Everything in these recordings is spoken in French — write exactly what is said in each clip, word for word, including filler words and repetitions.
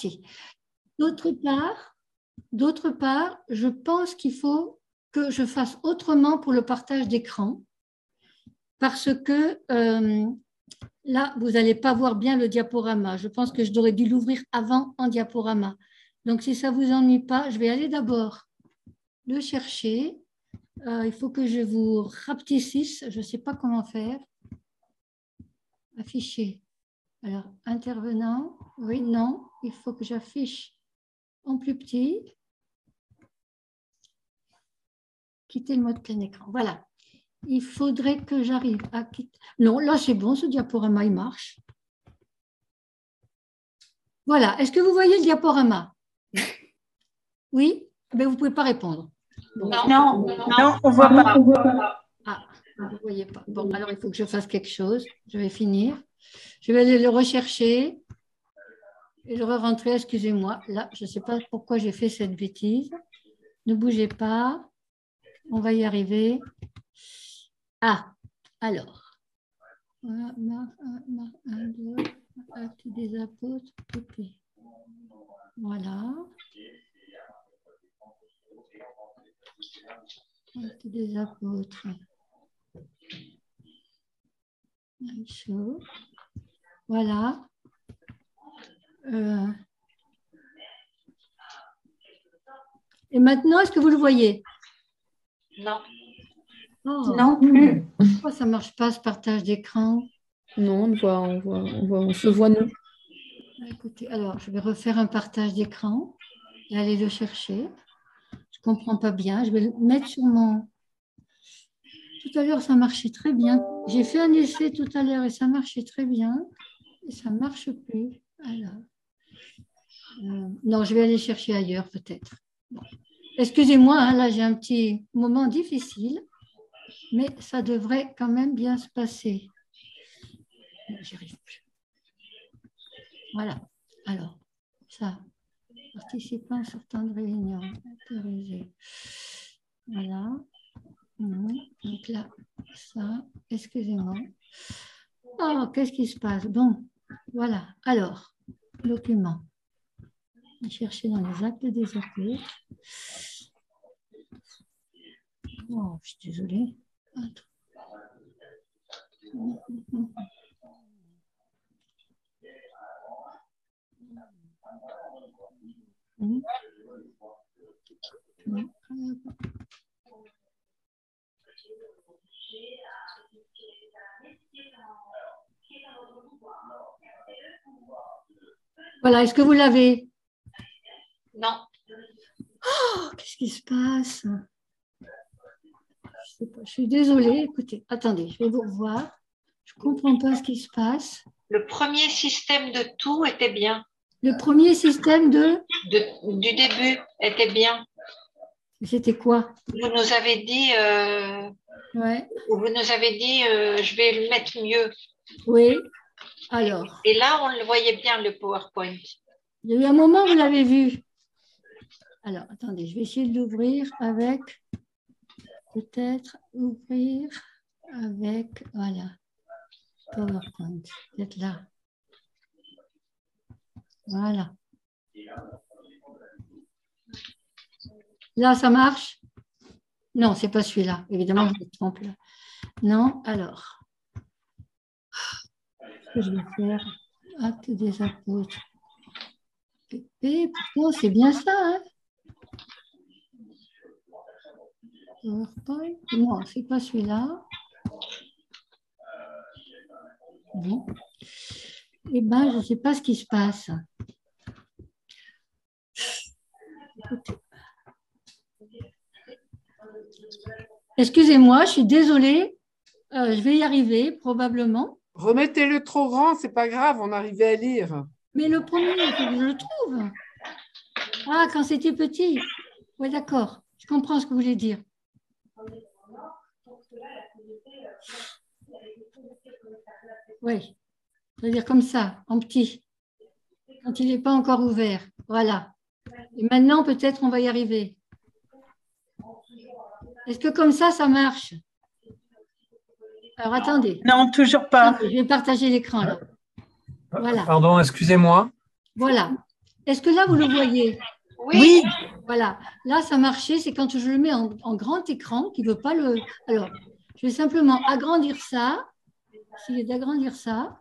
Merci. D'autre part, d'autre part, je pense qu'il faut que je fasse autrement pour le partage d'écran parce que euh, là, vous n'allez pas voir bien le diaporama. Je pense que je devrais dû l'ouvrir avant en diaporama. Donc, si ça ne vous ennuie pas, je vais aller d'abord le chercher. Euh, il faut que je vous rapetississe. Je ne sais pas comment faire. Afficher. Alors, intervenant. Oui, non. Il faut que j'affiche en plus petit. Quitter le mode plein écran. Voilà. Il faudrait que j'arrive à quitter. Non, là, c'est bon. Ce diaporama, il marche. Voilà. Est-ce que vous voyez le diaporama? Oui? Mais vous ne pouvez pas répondre. Bon. Non, non, non, on ne voit pas. Ah, vous ne voyez pas. Bon, alors il faut que je fasse quelque chose. Je vais finir. Je vais aller le rechercher et le re-rentrer. Excusez-moi. Là, je ne sais pas pourquoi j'ai fait cette bêtise. Ne bougez pas. On va y arriver. Ah, alors. Voilà, marque un, deux, acte des apôtres. Copier. Voilà. Acte des apôtres. Voilà. Euh... Et maintenant, est-ce que vous le voyez? Non. Oh. Non plus. Pourquoi ça ne marche pas ce partage d'écran? Non, on, voit, on, voit, on, voit, on se voit nous. Écoutez, alors, je vais refaire un partage d'écran et aller le chercher. Je ne comprends pas bien. Je vais le mettre sur mon... Tout à l'heure, ça marchait très bien. J'ai fait un essai tout à l'heure et ça marchait très bien. Et ça ne marche plus. Alors, euh, non, je vais aller chercher ailleurs peut-être. Bon. Excusez-moi, hein, là, j'ai un petit moment difficile, mais ça devrait quand même bien se passer. J'y arrive plus. Voilà. Alors, ça. Participants sortant de réunion. Autorisé. Voilà. Donc là, ça. Excusez-moi. Oh, qu'est-ce qui se passe? Bon, voilà. Alors, document. Chercher dans les actes des apôtres. Oh, je suis désolée. Mmh. Voilà, est-ce que vous l'avez? Non. Oh, qu'est-ce qui se passe? Je sais pas, je suis désolée. Écoutez, attendez, je vais vous revoir. Je ne comprends pas ce qui se passe. Le premier système de tout était bien. Le premier système de, de du début était bien. C'était quoi? Vous nous avez dit, euh, ouais. vous nous avez dit, euh, je vais le mettre mieux. Oui. Alors. Et là, on le voyait bien, le PowerPoint. Il y a eu un moment où vous l'avez vu. Alors, attendez, je vais essayer de l'ouvrir avec, peut-être, ouvrir avec, voilà, PowerPoint. Peut-être là. Voilà. Là, ça marche? Non, ce n'est pas celui-là. Évidemment, je me trompe là. Non, alors. Ce que je vais faire, acte des apôtres. Et pourtant, c'est bien ça, hein? PowerPoint. Non, ce n'est pas celui-là. Bon. Eh bien, je ne sais pas ce qui se passe. Écoutez. Excusez-moi, je suis désolée. Euh, je vais y arriver, probablement. Remettez-le trop grand, c'est pas grave, on arrivait à lire. Mais le premier, il faut que je le trouve. Ah, quand c'était petit. Oui, d'accord. Je comprends ce que vous voulez dire. Oui. C'est-à-dire comme ça, en petit. Quand il n'est pas encore ouvert. Voilà. Et maintenant, peut-être, on va y arriver. Est-ce que comme ça, ça marche? Alors, attendez. Non, toujours pas. Attendez, je vais partager l'écran, là. Voilà. Pardon, excusez-moi. Voilà. Est-ce que là, vous le voyez? Oui. Oui, Voilà. Là, ça marchait. C'est quand je le mets en, en grand écran qui ne veut pas le… Alors, je vais simplement agrandir ça. Essayer d'agrandir ça.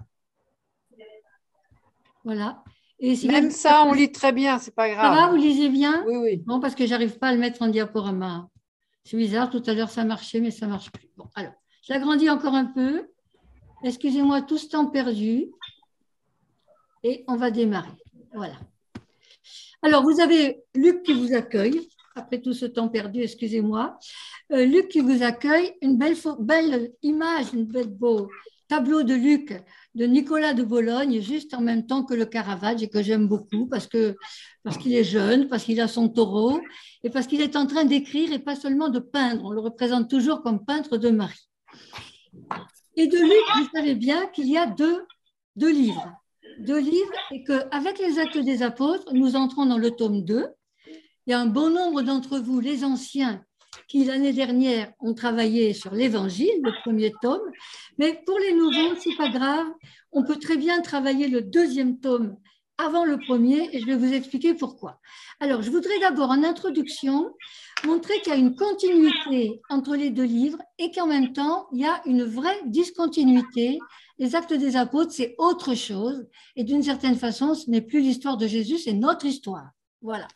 Voilà. Et essayer Même de- ça, on lit très bien, c'est pas Ça va, grave. vous lisez bien? Oui, oui. Bon, parce que j'arrive pas à le mettre en diaporama. C'est bizarre, tout à l'heure ça marchait, mais ça marche plus. Bon, alors, j'agrandis encore un peu. Excusez-moi tout ce temps perdu. Et on va démarrer. Voilà. Alors, vous avez Luc qui vous accueille. Après tout ce temps perdu, excusez-moi. Euh, Luc qui vous accueille. Une belle, belle image, une belle beau tableau de Luc, de Nicolas de Bologne, juste en même temps que le Caravage, et que j'aime beaucoup parce que parce qu'il est jeune, parce qu'il a son taureau, et parce qu'il est en train d'écrire et pas seulement de peindre. On le représente toujours comme peintre de Marie. Et de Luc, vous savez bien qu'il y a deux, deux livres. Deux livres, et qu'avec les Actes des Apôtres, nous entrons dans le tome deux. Il y a un bon nombre d'entre vous, les anciens, qui l'année dernière ont travaillé sur l'Évangile, le premier tome. Mais pour les nouveaux, ce n'est pas grave. On peut très bien travailler le deuxième tome avant le premier, et je vais vous expliquer pourquoi. Alors, je voudrais d'abord, en introduction, montrer qu'il y a une continuité entre les deux livres et qu'en même temps, il y a une vraie discontinuité. Les Actes des Apôtres, c'est autre chose. Et d'une certaine façon, ce n'est plus l'histoire de Jésus, c'est notre histoire. Voilà.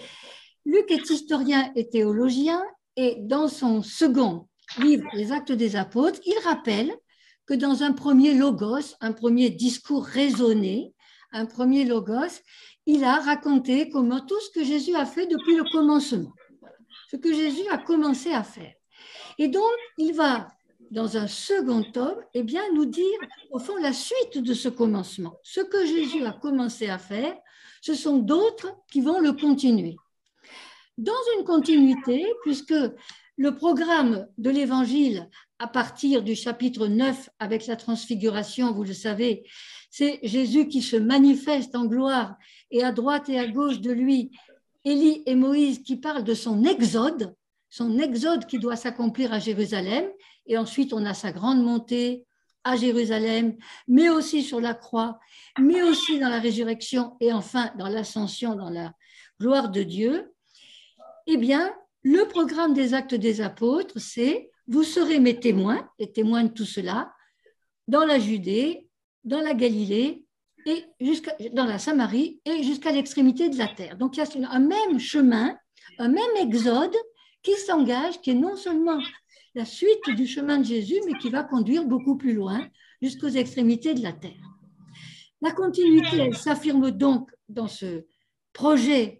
Luc est historien et théologien, et dans son second livre, Les Actes des Apôtres, il rappelle que dans un premier logos, un premier discours raisonné, un premier logos, il a raconté comment tout ce que Jésus a fait depuis le commencement, ce que Jésus a commencé à faire. Et donc, il va, dans un second tome, eh bien, nous dire, au fond, la suite de ce commencement. Ce que Jésus a commencé à faire, ce sont d'autres qui vont le continuer. Dans une continuité, puisque le programme de l'Évangile, à partir du chapitre neuf, avec la transfiguration, vous le savez, c'est Jésus qui se manifeste en gloire, et à droite et à gauche de lui, Élie et Moïse qui parlent de son exode, son exode qui doit s'accomplir à Jérusalem, et ensuite on a sa grande montée à Jérusalem, mais aussi sur la croix, mais aussi dans la résurrection, et enfin dans l'ascension, dans la gloire de Dieu. Eh bien, le programme des Actes des Apôtres, c'est « Vous serez mes témoins, les témoins de tout cela, dans la Judée, dans la Galilée, et jusqu'à, dans la Samarie, et jusqu'à l'extrémité de la terre. » Donc, il y a un même chemin, un même exode qui s'engage, qui est non seulement la suite du chemin de Jésus, mais qui va conduire beaucoup plus loin, jusqu'aux extrémités de la terre. La continuité, elle s'affirme donc dans ce projet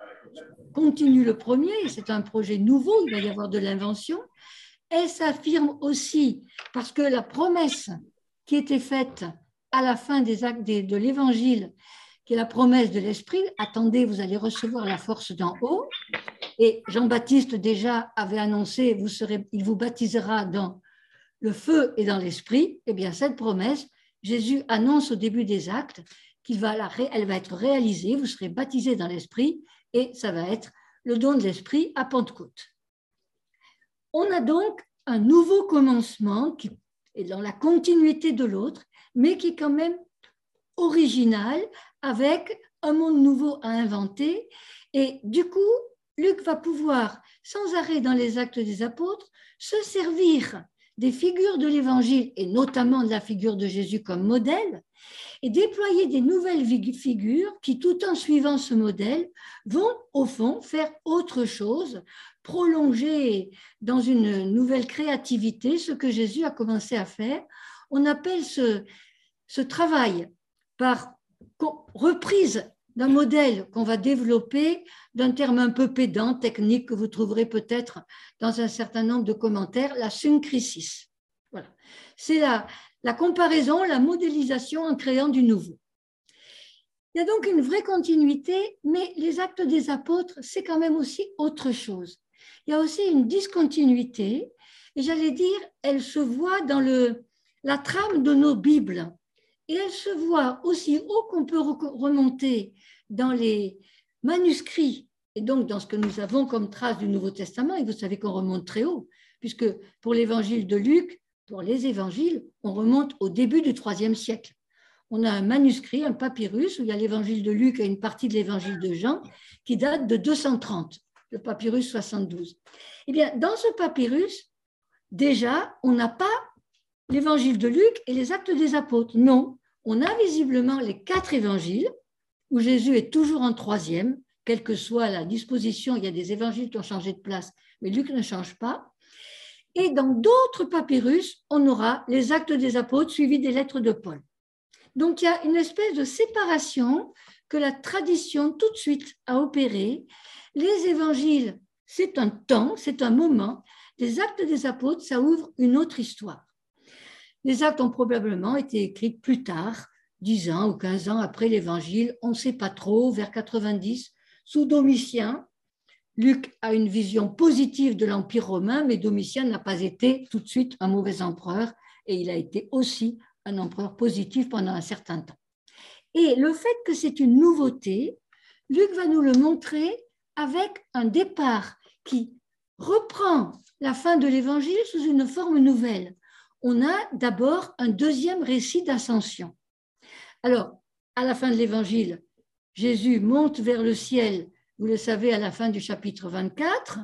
continue le premier, c'est un projet nouveau, il va y avoir de l'invention. Elle s'affirme aussi parce que la promesse qui était faite à la fin des actes de l'Évangile, qui est la promesse de l'Esprit, attendez, vous allez recevoir la force d'en haut. Et Jean-Baptiste déjà avait annoncé, vous serez, il vous baptisera dans le feu et dans l'Esprit. Eh bien, cette promesse, Jésus annonce au début des actes qu'elle va, elle va être réalisée, vous serez baptisés dans l'Esprit, et ça va être le don de l'Esprit à Pentecôte. On a donc un nouveau commencement qui est dans la continuité de l'autre, mais qui est quand même original, avec un monde nouveau à inventer. Et du coup, Luc va pouvoir, sans arrêt dans les Actes des Apôtres, se servir des figures de l'Évangile, et notamment de la figure de Jésus comme modèle, et déployer des nouvelles figures qui, tout en suivant ce modèle, vont au fond faire autre chose, prolonger dans une nouvelle créativité ce que Jésus a commencé à faire. On appelle ce, ce travail par reprise d'un modèle qu'on va développer, d'un terme un peu pédant, technique, que vous trouverez peut-être dans un certain nombre de commentaires, la synchrisis. Voilà. C'est la, la comparaison, la modélisation en créant du nouveau. Il y a donc une vraie continuité, mais les Actes des Apôtres, c'est quand même aussi autre chose. Il y a aussi une discontinuité, et j'allais dire, elle se voit dans le, la trame de nos Bibles. Et elle se voit aussi haut qu'on peut remonter dans les manuscrits, et donc dans ce que nous avons comme trace du Nouveau Testament, et vous savez qu'on remonte très haut, puisque pour l'évangile de Luc, pour les évangiles, on remonte au début du troisième siècle. on a un manuscrit, un papyrus, où il y a l'évangile de Luc et une partie de l'évangile de Jean, qui date de deux cent trente, le papyrus soixante-douze. Eh bien, dans ce papyrus, déjà, on n'a pas l'évangile de Luc et les actes des apôtres. Non, on a visiblement les quatre évangiles, où Jésus est toujours en troisième, quelle que soit la disposition. Il y a des évangiles qui ont changé de place, mais Luc ne change pas. Et dans d'autres papyrus, on aura les actes des apôtres suivis des lettres de Paul. Donc, il y a une espèce de séparation que la tradition tout de suite a opérée. Les évangiles, c'est un temps, c'est un moment. Les actes des apôtres, ça ouvre une autre histoire. Les actes ont probablement été écrits plus tard, dix ans ou quinze ans après l'évangile, on ne sait pas trop, vers quatre-vingt-dix, sous Domitien. Luc a une vision positive de l'Empire romain, mais Domitien n'a pas été tout de suite un mauvais empereur et il a été aussi un empereur positif pendant un certain temps. Et le fait que c'est une nouveauté, Luc va nous le montrer avec un départ qui reprend la fin de l'évangile sous une forme nouvelle. On a d'abord un deuxième récit d'ascension. Alors, à la fin de l'évangile, Jésus monte vers le ciel, vous le savez, à la fin du chapitre vingt-quatre,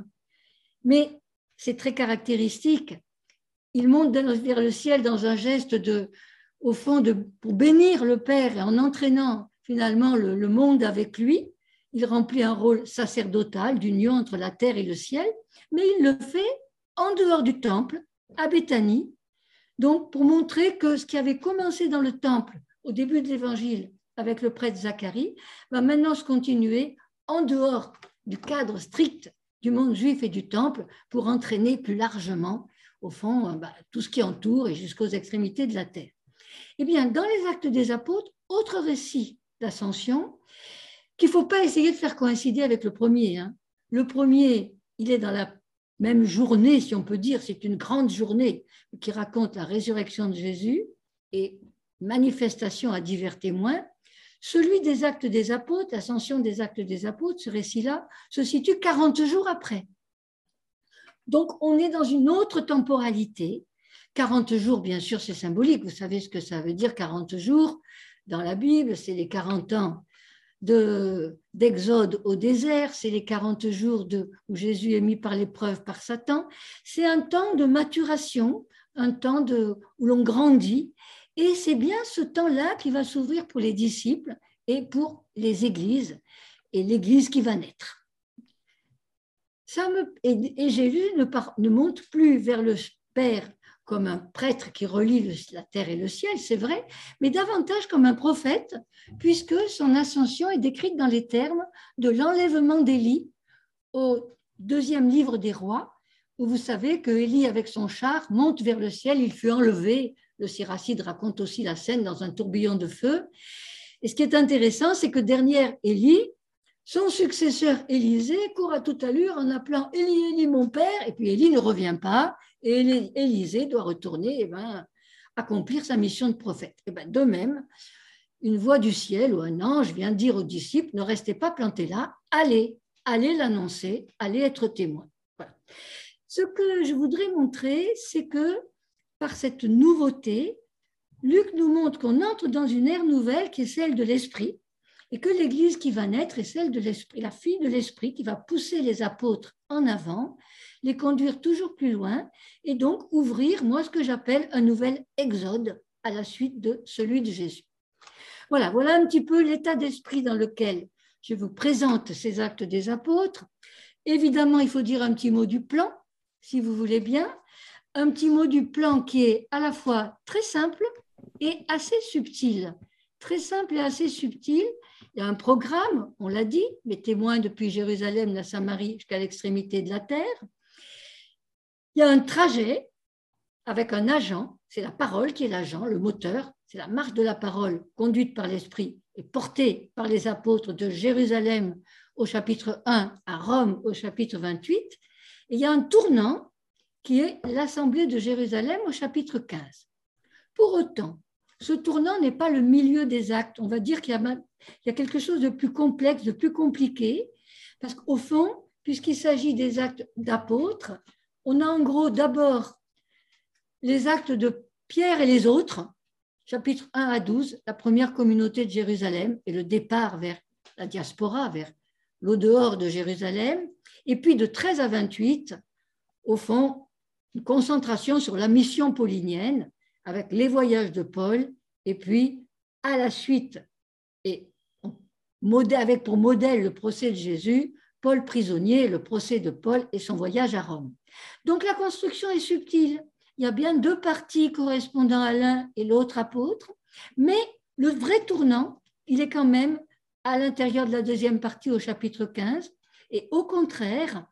mais c'est très caractéristique. Il monte vers le ciel dans un geste de, au fond, de, pour bénir le Père et en entraînant finalement le, le monde avec lui. Il remplit un rôle sacerdotal d'union entre la terre et le ciel, mais il le fait en dehors du temple, à Béthanie, donc pour montrer que ce qui avait commencé dans le temple au début de l'évangile avec le prêtre Zacharie va maintenant se continuer en dehors du cadre strict du monde juif et du temple pour entraîner plus largement, au fond, bah, tout ce qui entoure et jusqu'aux extrémités de la terre. Eh bien, dans les Actes des Apôtres, autre récit d'ascension qu'il ne faut pas essayer de faire coïncider avec le premier. Hein. Le premier, il est dans la même journée, si on peut dire, c'est une grande journée qui raconte la résurrection de Jésus et manifestation à divers témoins. Celui des Actes des Apôtres, l'ascension des Actes des Apôtres, ce récit-là, se situe quarante jours après. Donc, on est dans une autre temporalité. quarante jours, bien sûr, c'est symbolique. Vous savez ce que ça veut dire, quarante jours. Dans la Bible, c'est les quarante ans de, d'Exode au désert, c'est les quarante jours de, où Jésus est mis par l'épreuve par Satan. C'est un temps de maturation, un temps de, où l'on grandit. Et c'est bien ce temps-là qui va s'ouvrir pour les disciples et pour les églises, et l'église qui va naître. Ça me, et, et Jésus ne, part, ne monte plus vers le Père comme un prêtre qui relie le, la terre et le ciel, c'est vrai, mais davantage comme un prophète, puisque son ascension est décrite dans les termes de l'enlèvement d'Élie au deuxième livre des rois, où vous savez que Élie, avec son char, monte vers le ciel, il fut enlevé. Le Siracide raconte aussi la scène dans un tourbillon de feu. Et ce qui est intéressant, c'est que derrière Élie, son successeur Élisée court à toute allure en appelant « Élie, Élie, mon père », et puis Élie ne revient pas, et Élisée doit retourner eh ben, accomplir sa mission de prophète. Et ben, de même, une voix du ciel ou un ange vient dire aux disciples « Ne restez pas plantés là, allez, allez l'annoncer, allez être témoins. » Voilà. Ce que je voudrais montrer, c'est que par cette nouveauté, Luc nous montre qu'on entre dans une ère nouvelle qui est celle de l'Esprit et que l'Église qui va naître est celle de l'Esprit, la fille de l'Esprit qui va pousser les apôtres en avant, les conduire toujours plus loin et donc ouvrir, moi, ce que j'appelle un nouvel exode à la suite de celui de Jésus. Voilà, voilà un petit peu l'état d'esprit dans lequel je vous présente ces actes des apôtres. Évidemment, il faut dire un petit mot du plan, si vous voulez bien. Un petit mot du plan qui est à la fois très simple et assez subtil. Très simple et assez subtil. Il y a un programme, on l'a dit, les témoins depuis Jérusalem, la Samarie jusqu'à l'extrémité de la terre. Il y a un trajet avec un agent, c'est la parole qui est l'agent, le moteur, c'est la marche de la parole conduite par l'Esprit et portée par les apôtres de Jérusalem au chapitre un à Rome au chapitre vingt-huit. Et il y a un tournant qui est l'Assemblée de Jérusalem au chapitre quinze. Pour autant, ce tournant n'est pas le milieu des actes. On va dire qu'il y a, il y a quelque chose de plus complexe, de plus compliqué, parce qu'au fond, puisqu'il s'agit des actes d'apôtres, on a en gros d'abord les actes de Pierre et les autres, chapitres un à douze, la première communauté de Jérusalem et le départ vers la diaspora, vers l'au-dehors de Jérusalem. Et puis de treize à vingt-huit, au fond, une concentration sur la mission paulinienne avec les voyages de Paul et puis à la suite, et avec pour modèle le procès de Jésus, Paul prisonnier, le procès de Paul et son voyage à Rome. Donc la construction est subtile. Il y a bien deux parties correspondant à l'un et l'autre apôtre, mais le vrai tournant, il est quand même à l'intérieur de la deuxième partie au chapitre quinze, et au contraire,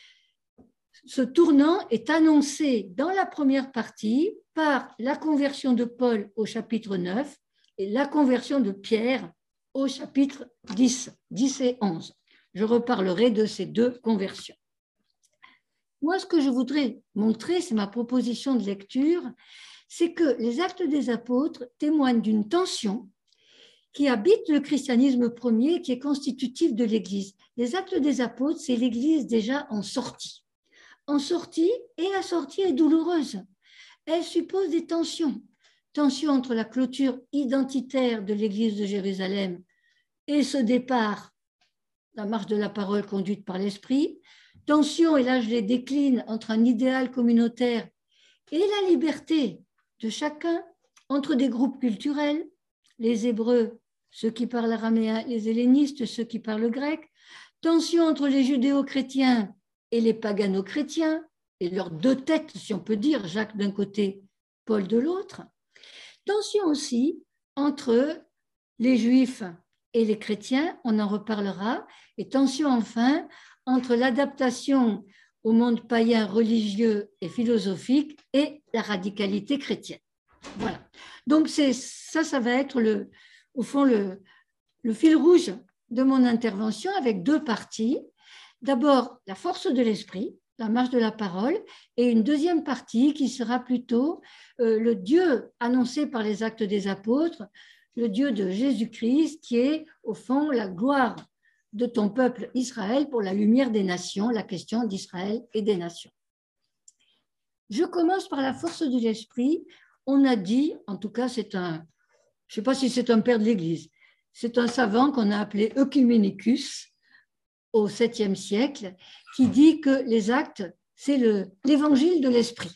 ce tournant est annoncé dans la première partie par la conversion de Paul au chapitre neuf et la conversion de Pierre au chapitre dix, dix et onze. Je reparlerai de ces deux conversions. Moi, ce que je voudrais montrer, c'est ma proposition de lecture, c'est que les Actes des Apôtres témoignent d'une tension qui habite le christianisme premier, qui est constitutif de l'Église. Les Actes des Apôtres, c'est l'Église déjà en sortie. En sortie, et la sortie est douloureuse. Elle suppose des tensions. Tensions entre la clôture identitaire de l'Église de Jérusalem et ce départ, la marche de la parole conduite par l'Esprit. Tension, et là je les décline, entre un idéal communautaire et la liberté de chacun, entre des groupes culturels, les Hébreux, ceux qui parlent araméen, les hellénistes, ceux qui parlent grec. Tension entre les judéo-chrétiens et les pagano-chrétiens, et leurs deux têtes, si on peut dire, Jacques d'un côté, Paul de l'autre. Tension aussi entre les juifs et les chrétiens, on en reparlera, et tension enfin entre l'adaptation au monde païen religieux et philosophique et la radicalité chrétienne. Voilà. Donc c'est, ça, ça va être le, au fond le, le fil rouge de mon intervention avec deux parties. D'abord, la force de l'esprit, la marche de la parole, et une deuxième partie qui sera plutôt euh, le Dieu annoncé par les Actes des Apôtres, le Dieu de Jésus-Christ, qui est au fond la gloire de ton peuple Israël pour la lumière des nations, la question d'Israël et des nations. Je commence par la force de l'esprit. On a dit, en tout cas c'est un, je ne sais pas si c'est un père de l'Église, c'est un savant qu'on a appelé Œcuménicus au septième siècle, qui dit que les actes, c'est l'évangile de l'esprit.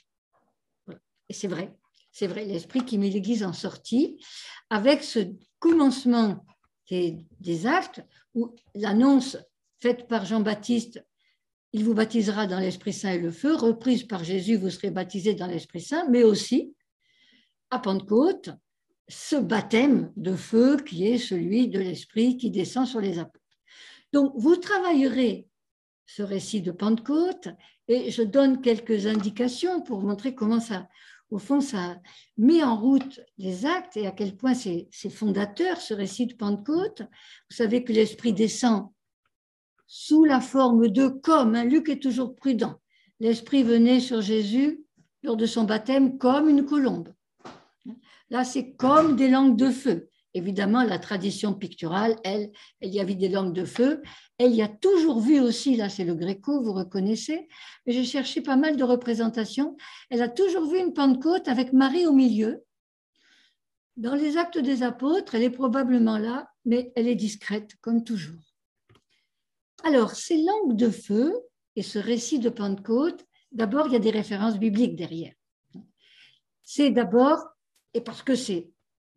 Et c'est vrai, c'est vrai, l'esprit qui met l'Église en sortie, avec ce commencement des, des actes, où l'annonce faite par Jean-Baptiste, il vous baptisera dans l'Esprit Saint et le feu, reprise par Jésus, vous serez baptisés dans l'Esprit Saint, mais aussi, à Pentecôte, ce baptême de feu qui est celui de l'Esprit qui descend sur les apôtres. Donc, vous travaillerez ce récit de Pentecôte et je donne quelques indications pour montrer comment ça, au fond, ça met en route les actes et à quel point c'est fondateur, ce récit de Pentecôte. Vous savez que l'Esprit descend sous la forme de comme, hein, Luc est toujours prudent. L'Esprit venait sur Jésus lors de son baptême comme une colombe. Là, c'est comme des langues de feu. Évidemment, la tradition picturale, elle, elle y a vu des langues de feu. Elle y a toujours vu aussi, là c'est le Gréco, vous reconnaissez, mais j'ai cherché pas mal de représentations. Elle a toujours vu une Pentecôte avec Marie au milieu. Dans les Actes des Apôtres, elle est probablement là, mais elle est discrète, comme toujours. Alors, ces langues de feu et ce récit de Pentecôte, d'abord, il y a des références bibliques derrière. C'est d'abord, et parce que c'est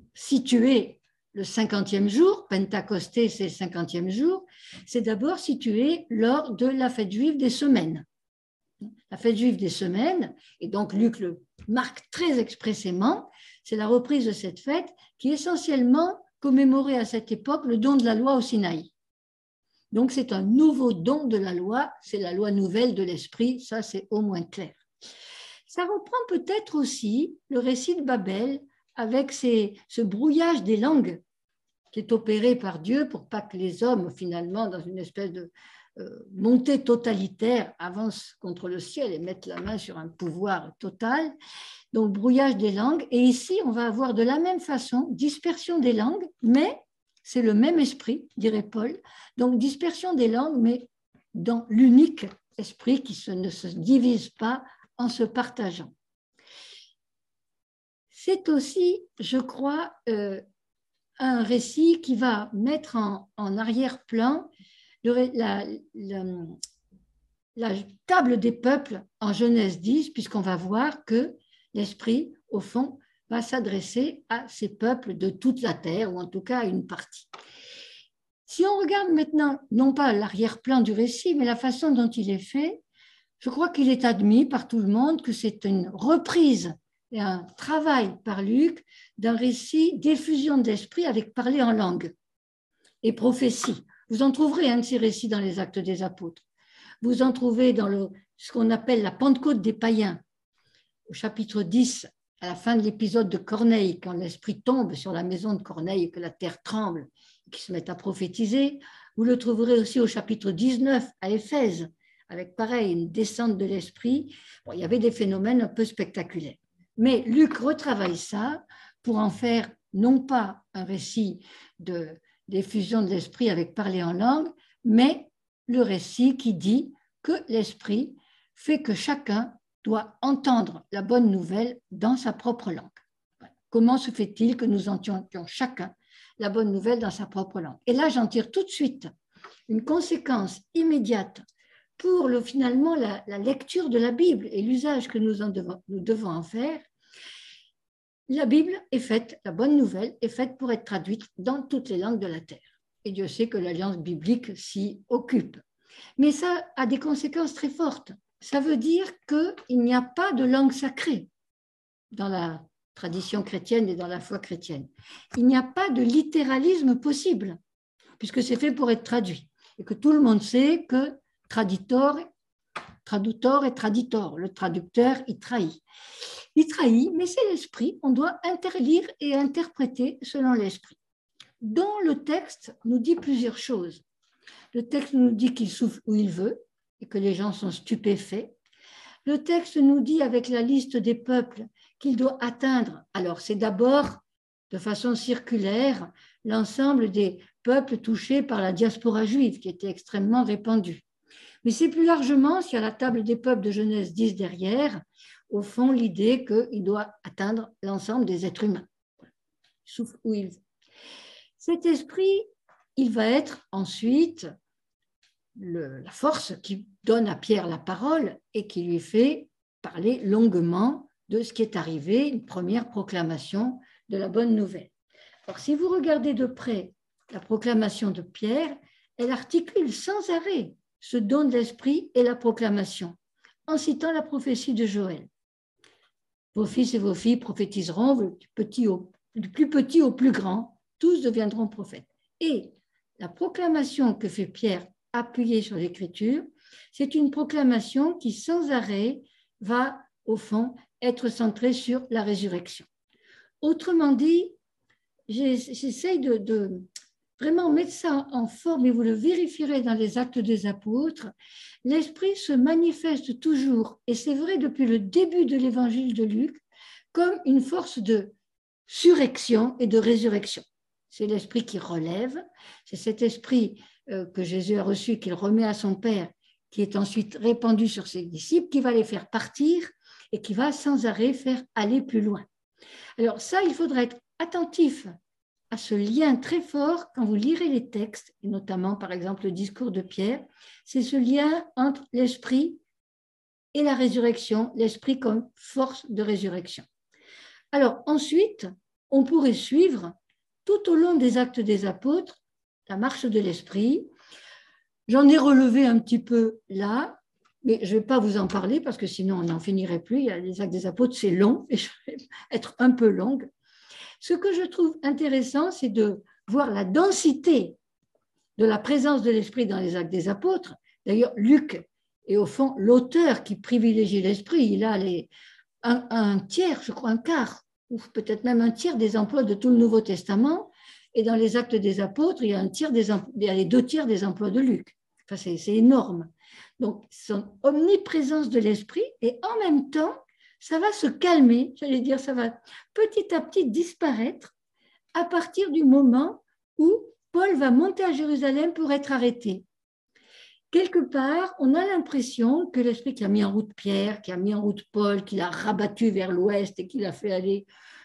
situé le cinquantième jour, Pentecosté, c'est le cinquantième jour, c'est d'abord situé lors de la fête juive des semaines. La fête juive des semaines, et donc Luc le marque très expressément, c'est la reprise de cette fête qui essentiellement commémorait à cette époque le don de la loi au Sinaï. Donc c'est un nouveau don de la loi, c'est la loi nouvelle de l'esprit, ça c'est au moins clair. Ça reprend peut-être aussi le récit de Babel, avec ces, ce brouillage des langues qui est opéré par Dieu pour pas que les hommes, finalement, dans une espèce de euh, montée totalitaire, avancent contre le ciel et mettent la main sur un pouvoir total. Donc, brouillage des langues. Et ici, on va avoir de la même façon dispersion des langues, mais c'est le même esprit, dirait Paul. Donc, dispersion des langues, mais dans l'unique esprit qui se, ne se divise pas en se partageant. c'est aussi, je crois, euh, un récit qui va mettre en, en arrière-plan le, la, la, la table des peuples en Genèse dix, puisqu'on va voir que l'Esprit, au fond, va s'adresser à ces peuples de toute la terre, ou en tout cas à une partie. Si on regarde maintenant, non pas l'arrière-plan du récit, mais la façon dont il est fait, je crois qu'il est admis par tout le monde que c'est une reprise et un travail par Luc d'un récit d'effusion d'esprit avec parler en langue et prophétie. Vous en trouverez un de ces récits dans les Actes des Apôtres. Vous en trouvez dans le, ce qu'on appelle la Pentecôte des païens, au chapitre dix, à la fin de l'épisode de Corneille, quand l'Esprit tombe sur la maison de Corneille et que la terre tremble, et qu'ils se mettent à prophétiser. Vous le trouverez aussi au chapitre dix-neuf, à Éphèse, avec pareil, une descente de l'Esprit. Bon, il y avait des phénomènes un peu spectaculaires. Mais Luc retravaille ça pour en faire non pas un récit de, d'effusion de l'Esprit avec parler en langue, mais le récit qui dit que l'Esprit fait que chacun doit entendre la bonne nouvelle dans sa propre langue. Comment se fait-il que nous entendions chacun la bonne nouvelle dans sa propre langue? Et là, j'en tire tout de suite une conséquence immédiate pour le, finalement la, la lecture de la Bible et l'usage que nous, en devons, nous devons en faire. La Bible est faite, la bonne nouvelle est faite pour être traduite dans toutes les langues de la terre. Et Dieu sait que l'Alliance biblique s'y occupe. Mais ça a des conséquences très fortes. Ça veut dire qu'il n'y a pas de langue sacrée dans la tradition chrétienne et dans la foi chrétienne. Il n'y a pas de littéralisme possible, puisque c'est fait pour être traduit. Et que tout le monde sait que traditor, traductor et traditor, le traducteur, il trahit. Il trahit, mais c'est l'esprit, on doit interlire et interpréter selon l'esprit. Dont le texte nous dit plusieurs choses. Le texte nous dit qu'il souffle où il veut et que les gens sont stupéfaits. Le texte nous dit avec la liste des peuples qu'il doit atteindre. Alors c'est d'abord, de façon circulaire, l'ensemble des peuples touchés par la diaspora juive qui était extrêmement répandue. Mais c'est plus largement, s'il y a la table des peuples de Genèse dix derrière, au fond l'idée qu'il doit atteindre l'ensemble des êtres humains. Il souffle où il veut. Cet esprit, il va être ensuite le, la force qui donne à Pierre la parole et qui lui fait parler longuement de ce qui est arrivé, une première proclamation de la bonne nouvelle. Alors, si vous regardez de près la proclamation de Pierre, elle articule sans arrêt ce don de l'esprit et la proclamation, en citant la prophétie de Joël. Vos fils et vos filles prophétiseront, du, petit au, du plus petit au plus grand, tous deviendront prophètes. Et la proclamation que fait Pierre, appuyée sur l'Écriture, c'est une proclamation qui, sans arrêt, va, au fond, être centrée sur la résurrection. Autrement dit, j'essaye de, de vraiment mettre ça en forme, et vous le vérifierez dans les Actes des Apôtres, l'Esprit se manifeste toujours, et c'est vrai depuis le début de l'Évangile de Luc, comme une force de surrection et de résurrection. C'est l'Esprit qui relève, c'est cet Esprit euh, que Jésus a reçu, qu'il remet à son Père, qui est ensuite répandu sur ses disciples, qui va les faire partir et qui va sans arrêt faire aller plus loin. Alors ça, il faudra être attentif à ce lien très fort quand vous lirez les textes, et notamment par exemple le discours de Pierre, c'est ce lien entre l'Esprit et la résurrection, l'Esprit comme force de résurrection. Alors ensuite, on pourrait suivre tout au long des Actes des Apôtres la marche de l'Esprit. J'en ai relevé un petit peu là, mais je ne vais pas vous en parler parce que sinon on n'en finirait plus. Il y a les Actes des Apôtres, c'est long et je vais être un peu longue. Ce que je trouve intéressant, c'est de voir la densité de la présence de l'Esprit dans les Actes des Apôtres. D'ailleurs, Luc est au fond l'auteur qui privilégie l'Esprit. Il a les, un, un tiers, je crois un quart, ou peut-être même un tiers des emplois de tout le Nouveau Testament. Et dans les Actes des Apôtres, il y a, un tiers des, il y a les deux tiers des emplois de Luc. Enfin, c'est, c'est énorme. Donc, son omniprésence de l'Esprit, et en même temps, ça va se calmer, j'allais dire, ça va petit à petit disparaître à partir du moment où Paul va monter à Jérusalem pour être arrêté. Quelque part, on a l'impression que l'Esprit qui a mis en route Pierre, qui a mis en route Paul, qui l'a rabattu vers l'ouest et qui l'a fait aller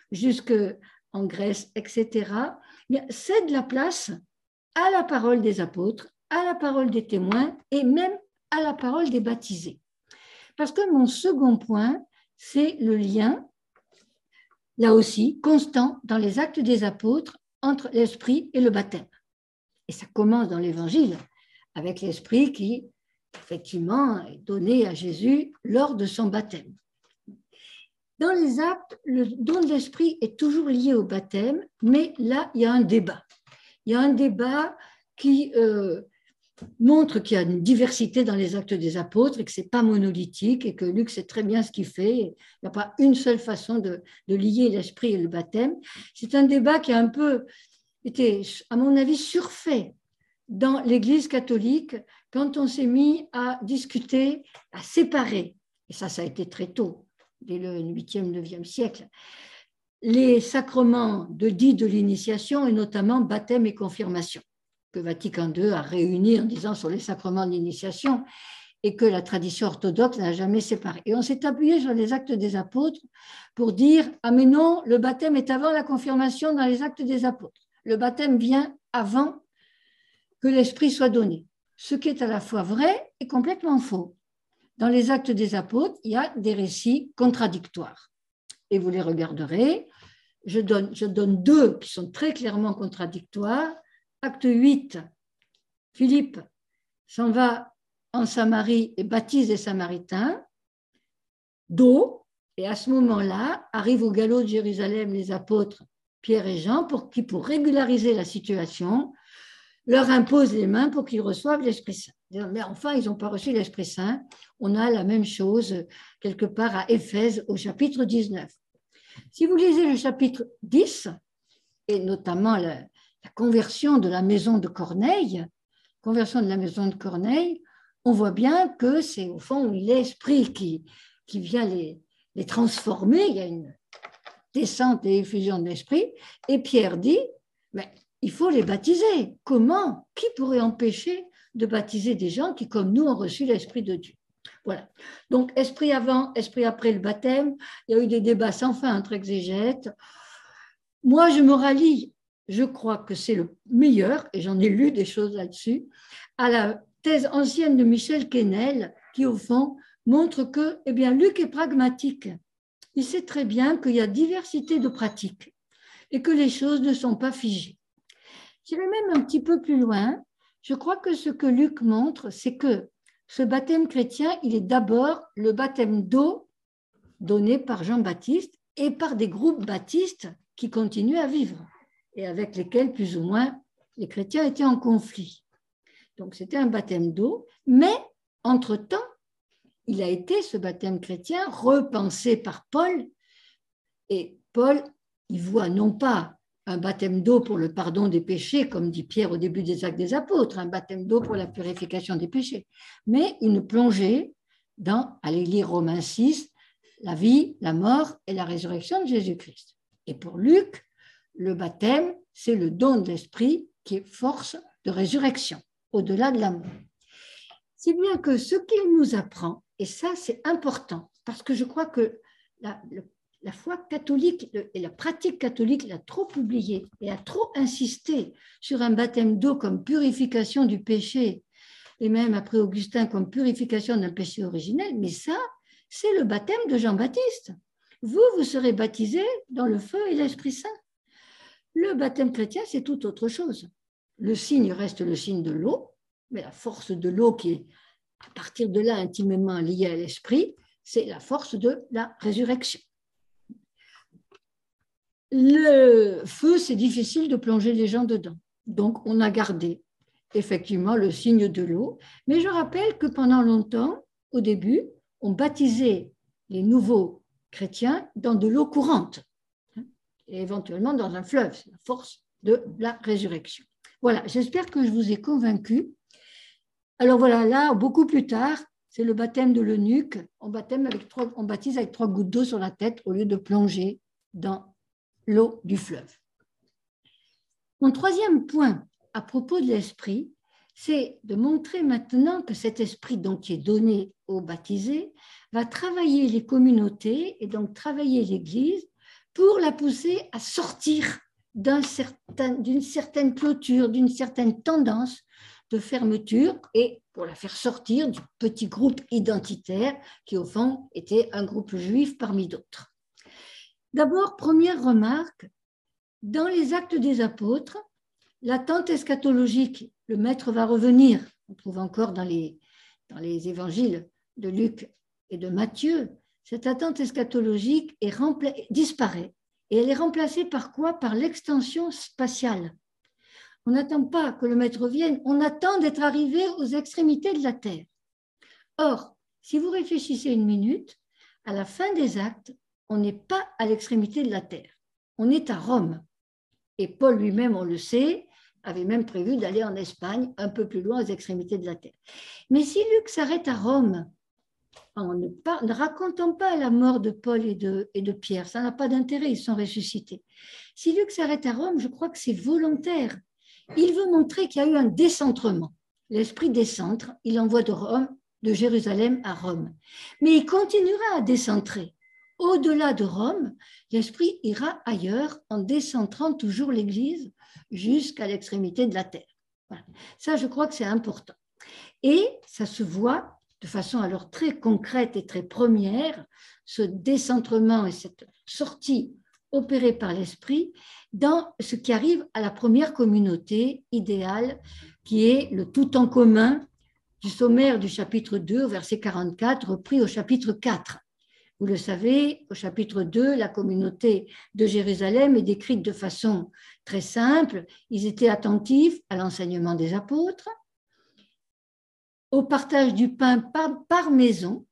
jusqu'en Grèce, et cetera, cède la place à la parole des apôtres, à la parole des témoins et même à la parole des baptisés. Parce que mon second point, c'est le lien, là aussi, constant dans les actes des apôtres entre l'esprit et le baptême. Et ça commence dans l'Évangile avec l'esprit qui, effectivement, est donné à Jésus lors de son baptême. Dans les actes, le don de l'esprit est toujours lié au baptême, mais là, il y a un débat. Il y a un débat qui euh, montre qu'il y a une diversité dans les actes des apôtres et que ce n'est pas monolithique et que Luc sait très bien ce qu'il fait. Il n'y a pas une seule façon de, de lier l'esprit et le baptême. C'est un débat qui a un peu été, à mon avis, surfait dans l'Église catholique quand on s'est mis à discuter, à séparer, et ça, ça a été très tôt, dès le huitième, neuvième siècle, les sacrements de dits de l'initiation et notamment baptême et confirmation, que Vatican deux a réuni en disant sur les sacrements de l'initiation et que la tradition orthodoxe n'a jamais séparé. Et on s'est appuyé sur les actes des apôtres pour dire « Ah mais non, le baptême est avant la confirmation dans les actes des apôtres. Le baptême vient avant que l'esprit soit donné. » Ce qui est à la fois vrai et complètement faux. Dans les actes des apôtres, il y a des récits contradictoires. Et vous les regarderez. Je donne, je donne deux qui sont très clairement contradictoires. Acte huit, Philippe s'en va en Samarie et baptise les Samaritains d'eau. Et à ce moment-là, arrivent au galop de Jérusalem les apôtres Pierre et Jean pour qui, pour régulariser la situation, leur imposent les mains pour qu'ils reçoivent l'Esprit Saint. Mais enfin, ils n'ont pas reçu l'Esprit Saint. On a la même chose quelque part à Éphèse au chapitre dix-neuf. Si vous lisez le chapitre dix, et notamment la, la conversion de la maison de Corneille, conversion de la maison de Corneille, on voit bien que c'est au fond l'Esprit qui, qui vient les, les transformer. Il y a une descente et effusion de l'Esprit. Et Pierre dit, mais il faut les baptiser. Comment? Qui pourrait empêcher de baptiser des gens qui, comme nous, ont reçu l'Esprit de Dieu? Voilà. Donc, esprit avant, esprit après le baptême. Il y a eu des débats sans fin entre exégètes. Moi, je me rallie, je crois que c'est le meilleur, et j'en ai lu des choses là-dessus, à la thèse ancienne de Michel Quesnel, qui, au fond, montre que, eh bien, Luc est pragmatique. Il sait très bien qu'il y a diversité de pratiques et que les choses ne sont pas figées. J'irai même un petit peu plus loin. Je crois que ce que Luc montre, c'est que ce baptême chrétien, il est d'abord le baptême d'eau donné par Jean-Baptiste et par des groupes baptistes qui continuent à vivre et avec lesquels, plus ou moins, les chrétiens étaient en conflit. Donc, c'était un baptême d'eau, mais entre-temps, il a été, ce baptême chrétien, repensé par Paul. Et Paul, il voit non pas un baptême d'eau pour le pardon des péchés, comme dit Pierre au début des Actes des Apôtres, un baptême d'eau pour la purification des péchés, mais une plongée dans, allez lire Romains six, la vie, la mort et la résurrection de Jésus-Christ. Et pour Luc, le baptême, c'est le don de l'Esprit qui est force de résurrection, au-delà de la mort. Si bien que ce qu'il nous apprend, et ça c'est important, parce que je crois que la, le La foi catholique et la pratique catholique l'a trop oublié et a trop insisté sur un baptême d'eau comme purification du péché, et même après Augustin comme purification d'un péché originel, mais ça, c'est le baptême de Jean-Baptiste. Vous, vous serez baptisés dans le feu et l'Esprit Saint. Le baptême chrétien, c'est tout autre chose. Le signe reste le signe de l'eau, mais la force de l'eau qui est à partir de là intimement liée à l'Esprit, c'est la force de la résurrection. Le feu, c'est difficile de plonger les gens dedans. Donc, on a gardé effectivement le signe de l'eau. Mais je rappelle que pendant longtemps, au début, on baptisait les nouveaux chrétiens dans de l'eau courante et éventuellement dans un fleuve. C'est la force de la résurrection. Voilà, j'espère que je vous ai convaincu. Alors voilà, là, beaucoup plus tard, c'est le baptême de l'eunuque. On, on baptise avec trois gouttes d'eau sur la tête au lieu de plonger dans l'eau du fleuve. Mon troisième point à propos de l'esprit, c'est de montrer maintenant que cet esprit donc, qui est donné aux baptisés va travailler les communautés et donc travailler l'Église pour la pousser à sortir d'un certain, d'une certaine clôture, d'une certaine tendance de fermeture et pour la faire sortir du petit groupe identitaire qui, au fond, était un groupe juif parmi d'autres. D'abord, première remarque, dans les Actes des Apôtres, l'attente eschatologique, le maître va revenir, on trouve encore dans les, dans les évangiles de Luc et de Matthieu, cette attente eschatologique est rempla- disparaît et elle est remplacée par quoi? Par l'extension spatiale. On n'attend pas que le maître vienne, on attend d'être arrivé aux extrémités de la terre. Or, si vous réfléchissez une minute, à la fin des Actes, on n'est pas à l'extrémité de la terre, on est à Rome. Et Paul lui-même, on le sait, avait même prévu d'aller en Espagne, un peu plus loin aux extrémités de la terre. Mais si Luc s'arrête à Rome, en ne, par, ne racontant pas la mort de Paul et de, et de Pierre, ça n'a pas d'intérêt, ils sont ressuscités. Si Luc s'arrête à Rome, je crois que c'est volontaire. Il veut montrer qu'il y a eu un décentrement. L'esprit décentre, il envoie de Rome, de Jérusalem à Rome. Mais il continuera à décentrer. Au-delà de Rome, l'esprit ira ailleurs en décentrant toujours l'Église jusqu'à l'extrémité de la terre. Voilà. Ça, je crois que c'est important. Et ça se voit de façon alors très concrète et très première, ce décentrement et cette sortie opérée par l'esprit dans ce qui arrive à la première communauté idéale, qui est le tout en commun du sommaire du chapitre deux, verset quarante-quatre, repris au chapitre quatre. Vous le savez, au chapitre deux, la communauté de Jérusalem est décrite de façon très simple. Ils étaient attentifs à l'enseignement des apôtres, au partage du pain par, par maison,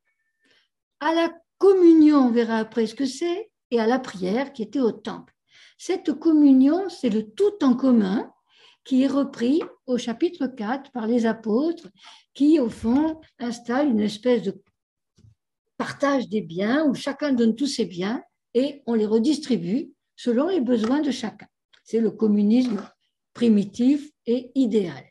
à la communion, on verra après ce que c'est, et à la prière qui était au temple. Cette communion, c'est le tout en commun qui est repris au chapitre quatre par les apôtres qui, au fond, installent une espèce de partage des biens où chacun donne tous ses biens et on les redistribue selon les besoins de chacun. C'est le communisme primitif et idéal.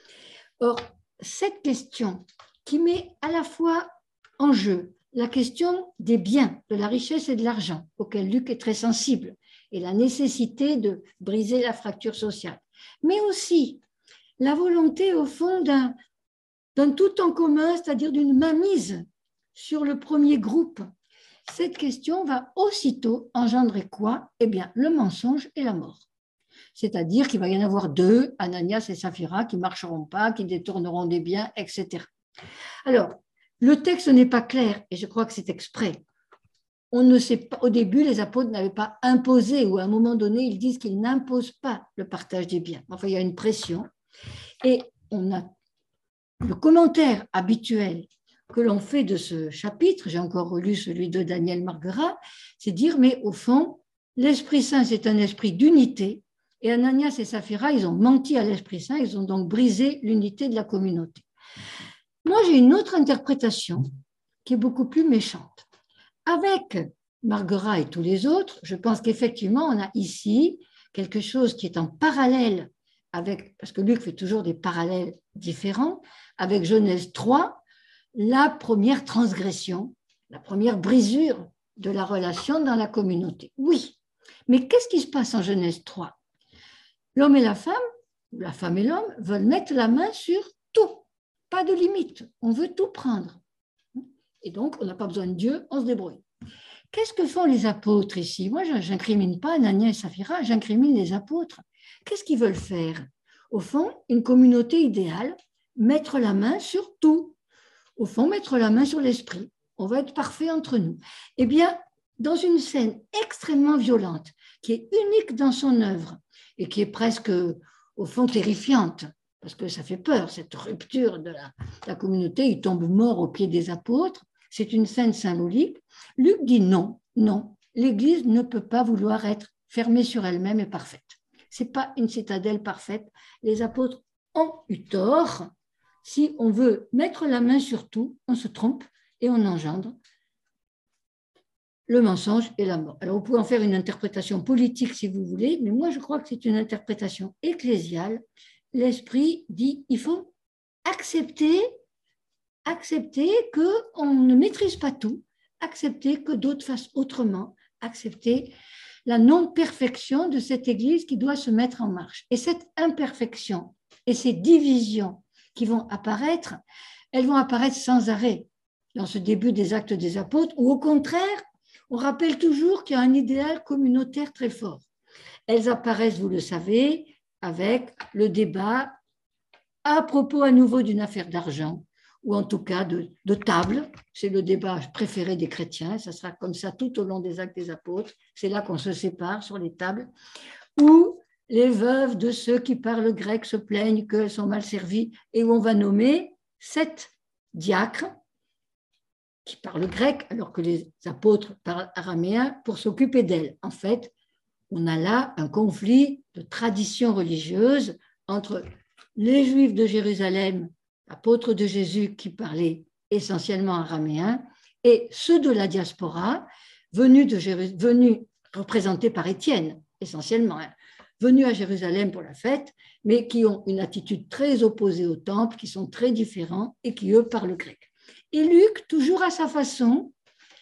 Or, cette question qui met à la fois en jeu la question des biens, de la richesse et de l'argent, auquel Luc est très sensible, et la nécessité de briser la fracture sociale, mais aussi la volonté, au fond, d'un, d'un tout en commun, c'est-à-dire d'une mainmise sur le premier groupe. Cette question va aussitôt engendrer quoi? Eh bien, le mensonge et la mort. C'est-à-dire qu'il va y en avoir deux, Ananias et Saphira, qui ne marcheront pas, qui détourneront des biens, et cetera. Alors, le texte n'est pas clair, et je crois que c'est exprès. On ne sait pas, au début, les apôtres n'avaient pas imposé, ou à un moment donné, ils disent qu'ils n'imposent pas le partage des biens. Enfin, il y a une pression. Et on a le commentaire habituel que l'on fait de ce chapitre, j'ai encore relu celui de Daniel Marguerat, c'est dire, mais au fond, l'Esprit Saint, c'est un esprit d'unité, et Ananias et Saphira, ils ont menti à l'Esprit Saint, ils ont donc brisé l'unité de la communauté. Moi, j'ai une autre interprétation qui est beaucoup plus méchante. Avec Marguerat et tous les autres, je pense qu'effectivement, on a ici quelque chose qui est en parallèle avec, parce que Luc fait toujours des parallèles différents, avec Genèse trois, la première transgression, la première brisure de la relation dans la communauté. Oui, mais qu'est-ce qui se passe en Genèse trois? L'homme et la femme, la femme et l'homme, veulent mettre la main sur tout. Pas de limite, on veut tout prendre. Et donc, on n'a pas besoin de Dieu, on se débrouille. Qu'est-ce que font les apôtres ici? Moi, je n'incrimine pas Ananias et Saphira, j'incrimine les apôtres. Qu'est-ce qu'ils veulent faire? Au fond, une communauté idéale, mettre la main sur tout. Au fond, mettre la main sur l'esprit. On va être parfait entre nous. Eh bien, dans une scène extrêmement violente, qui est unique dans son œuvre, et qui est presque, au fond, terrifiante, parce que ça fait peur, cette rupture de la, de la communauté, il tombe mort aux pieds des apôtres, c'est une scène symbolique. Luc dit non, non, l'Église ne peut pas vouloir être fermée sur elle-même et parfaite. Ce n'est pas une citadelle parfaite. Les apôtres ont eu tort. Si on veut mettre la main sur tout, on se trompe et on engendre le mensonge et la mort. Alors, vous pouvez en faire une interprétation politique si vous voulez, mais moi, je crois que c'est une interprétation ecclésiale. L'Esprit dit il faut accepter, accepter qu'on ne maîtrise pas tout, accepter que d'autres fassent autrement, accepter la non-perfection de cette Église qui doit se mettre en marche. Et cette imperfection et ces divisions qui vont apparaître, elles vont apparaître sans arrêt dans ce début des Actes des Apôtres, ou au contraire, on rappelle toujours qu'il y a un idéal communautaire très fort. Elles apparaissent, vous le savez, avec le débat à propos à nouveau d'une affaire d'argent, ou en tout cas de, de table. C'est le débat préféré des chrétiens, ça sera comme ça tout au long des Actes des Apôtres, c'est là qu'on se sépare sur les tables, où les veuves de ceux qui parlent grec se plaignent qu'elles sont mal servies, et où on va nommer sept diacres qui parlent grec, alors que les apôtres parlent araméen, pour s'occuper d'elles. En fait, on a là un conflit de tradition religieuse entre les Juifs de Jérusalem, apôtres de Jésus qui parlaient essentiellement araméen, et ceux de la diaspora, venus, de Jéru- venus représentés par Étienne, essentiellement, hein, venus à Jérusalem pour la fête, mais qui ont une attitude très opposée au temple, qui sont très différents et qui, eux, parlent grec. Et Luc, toujours à sa façon,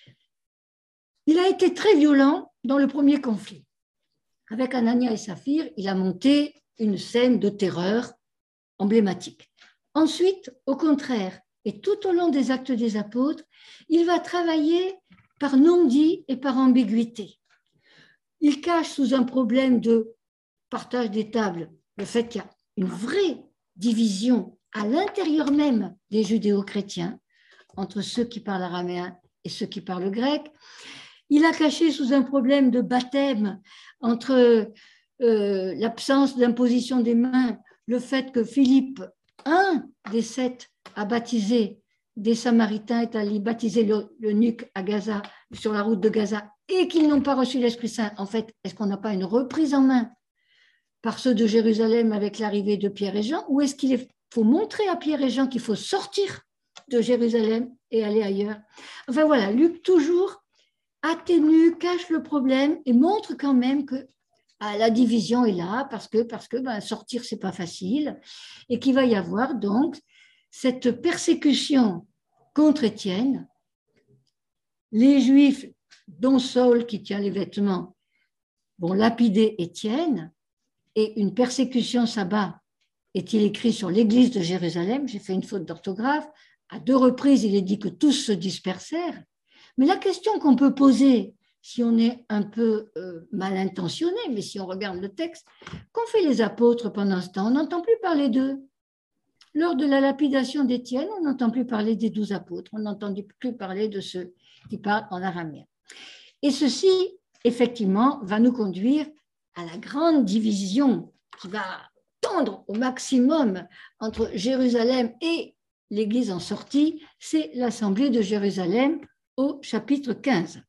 il a été très violent dans le premier conflit. Avec Anania et Saphir, il a monté une scène de terreur emblématique. Ensuite, au contraire, et tout au long des Actes des Apôtres, il va travailler par non-dit et par ambiguïté. Il cache sous un problème de partage des tables le fait qu'il y a une vraie division à l'intérieur même des judéo-chrétiens entre ceux qui parlent araméen et ceux qui parlent grec. Il a caché sous un problème de baptême entre euh, l'absence d'imposition des mains, le fait que Philippe, un des sept, a baptisé des Samaritains, est allé baptiser l'eunuque à Gaza, sur la route de Gaza, et qu'ils n'ont pas reçu l'Esprit Saint. En fait, est-ce qu'on n'a pas une reprise en main par ceux de Jérusalem avec l'arrivée de Pierre et Jean, ou est-ce qu'il faut montrer à Pierre et Jean qu'il faut sortir de Jérusalem et aller ailleurs? Enfin voilà, Luc toujours atténue, cache le problème et montre quand même que ah, la division est là parce que, parce que ben, sortir, c'est pas facile, et qu'il va y avoir donc cette persécution contre Étienne. Les Juifs, dont Saul qui tient les vêtements, vont lapider Étienne, et une persécution s'abat, est-il écrit sur l'église de Jérusalem. J'ai fait une faute d'orthographe. À deux reprises, il est dit que tous se dispersèrent. Mais la question qu'on peut poser, si on est un peu euh, mal intentionné, mais si on regarde le texte, qu'ont fait les apôtres pendant ce temps? On n'entend plus parler d'eux. Lors de la lapidation d'Étienne, on n'entend plus parler des douze apôtres, on n'entend plus parler de ceux qui parlent en araméen. Et ceci, effectivement, va nous conduire à la grande division qui va tendre au maximum entre Jérusalem et l'Église en sortie, c'est l'Assemblée de Jérusalem au chapitre quinze.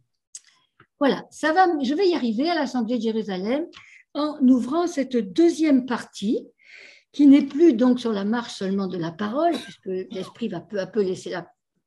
Voilà, ça va, je vais y arriver à l'Assemblée de Jérusalem en ouvrant cette deuxième partie qui n'est plus donc sur la marche seulement de la parole, puisque l'Esprit va peu à peu laisser la,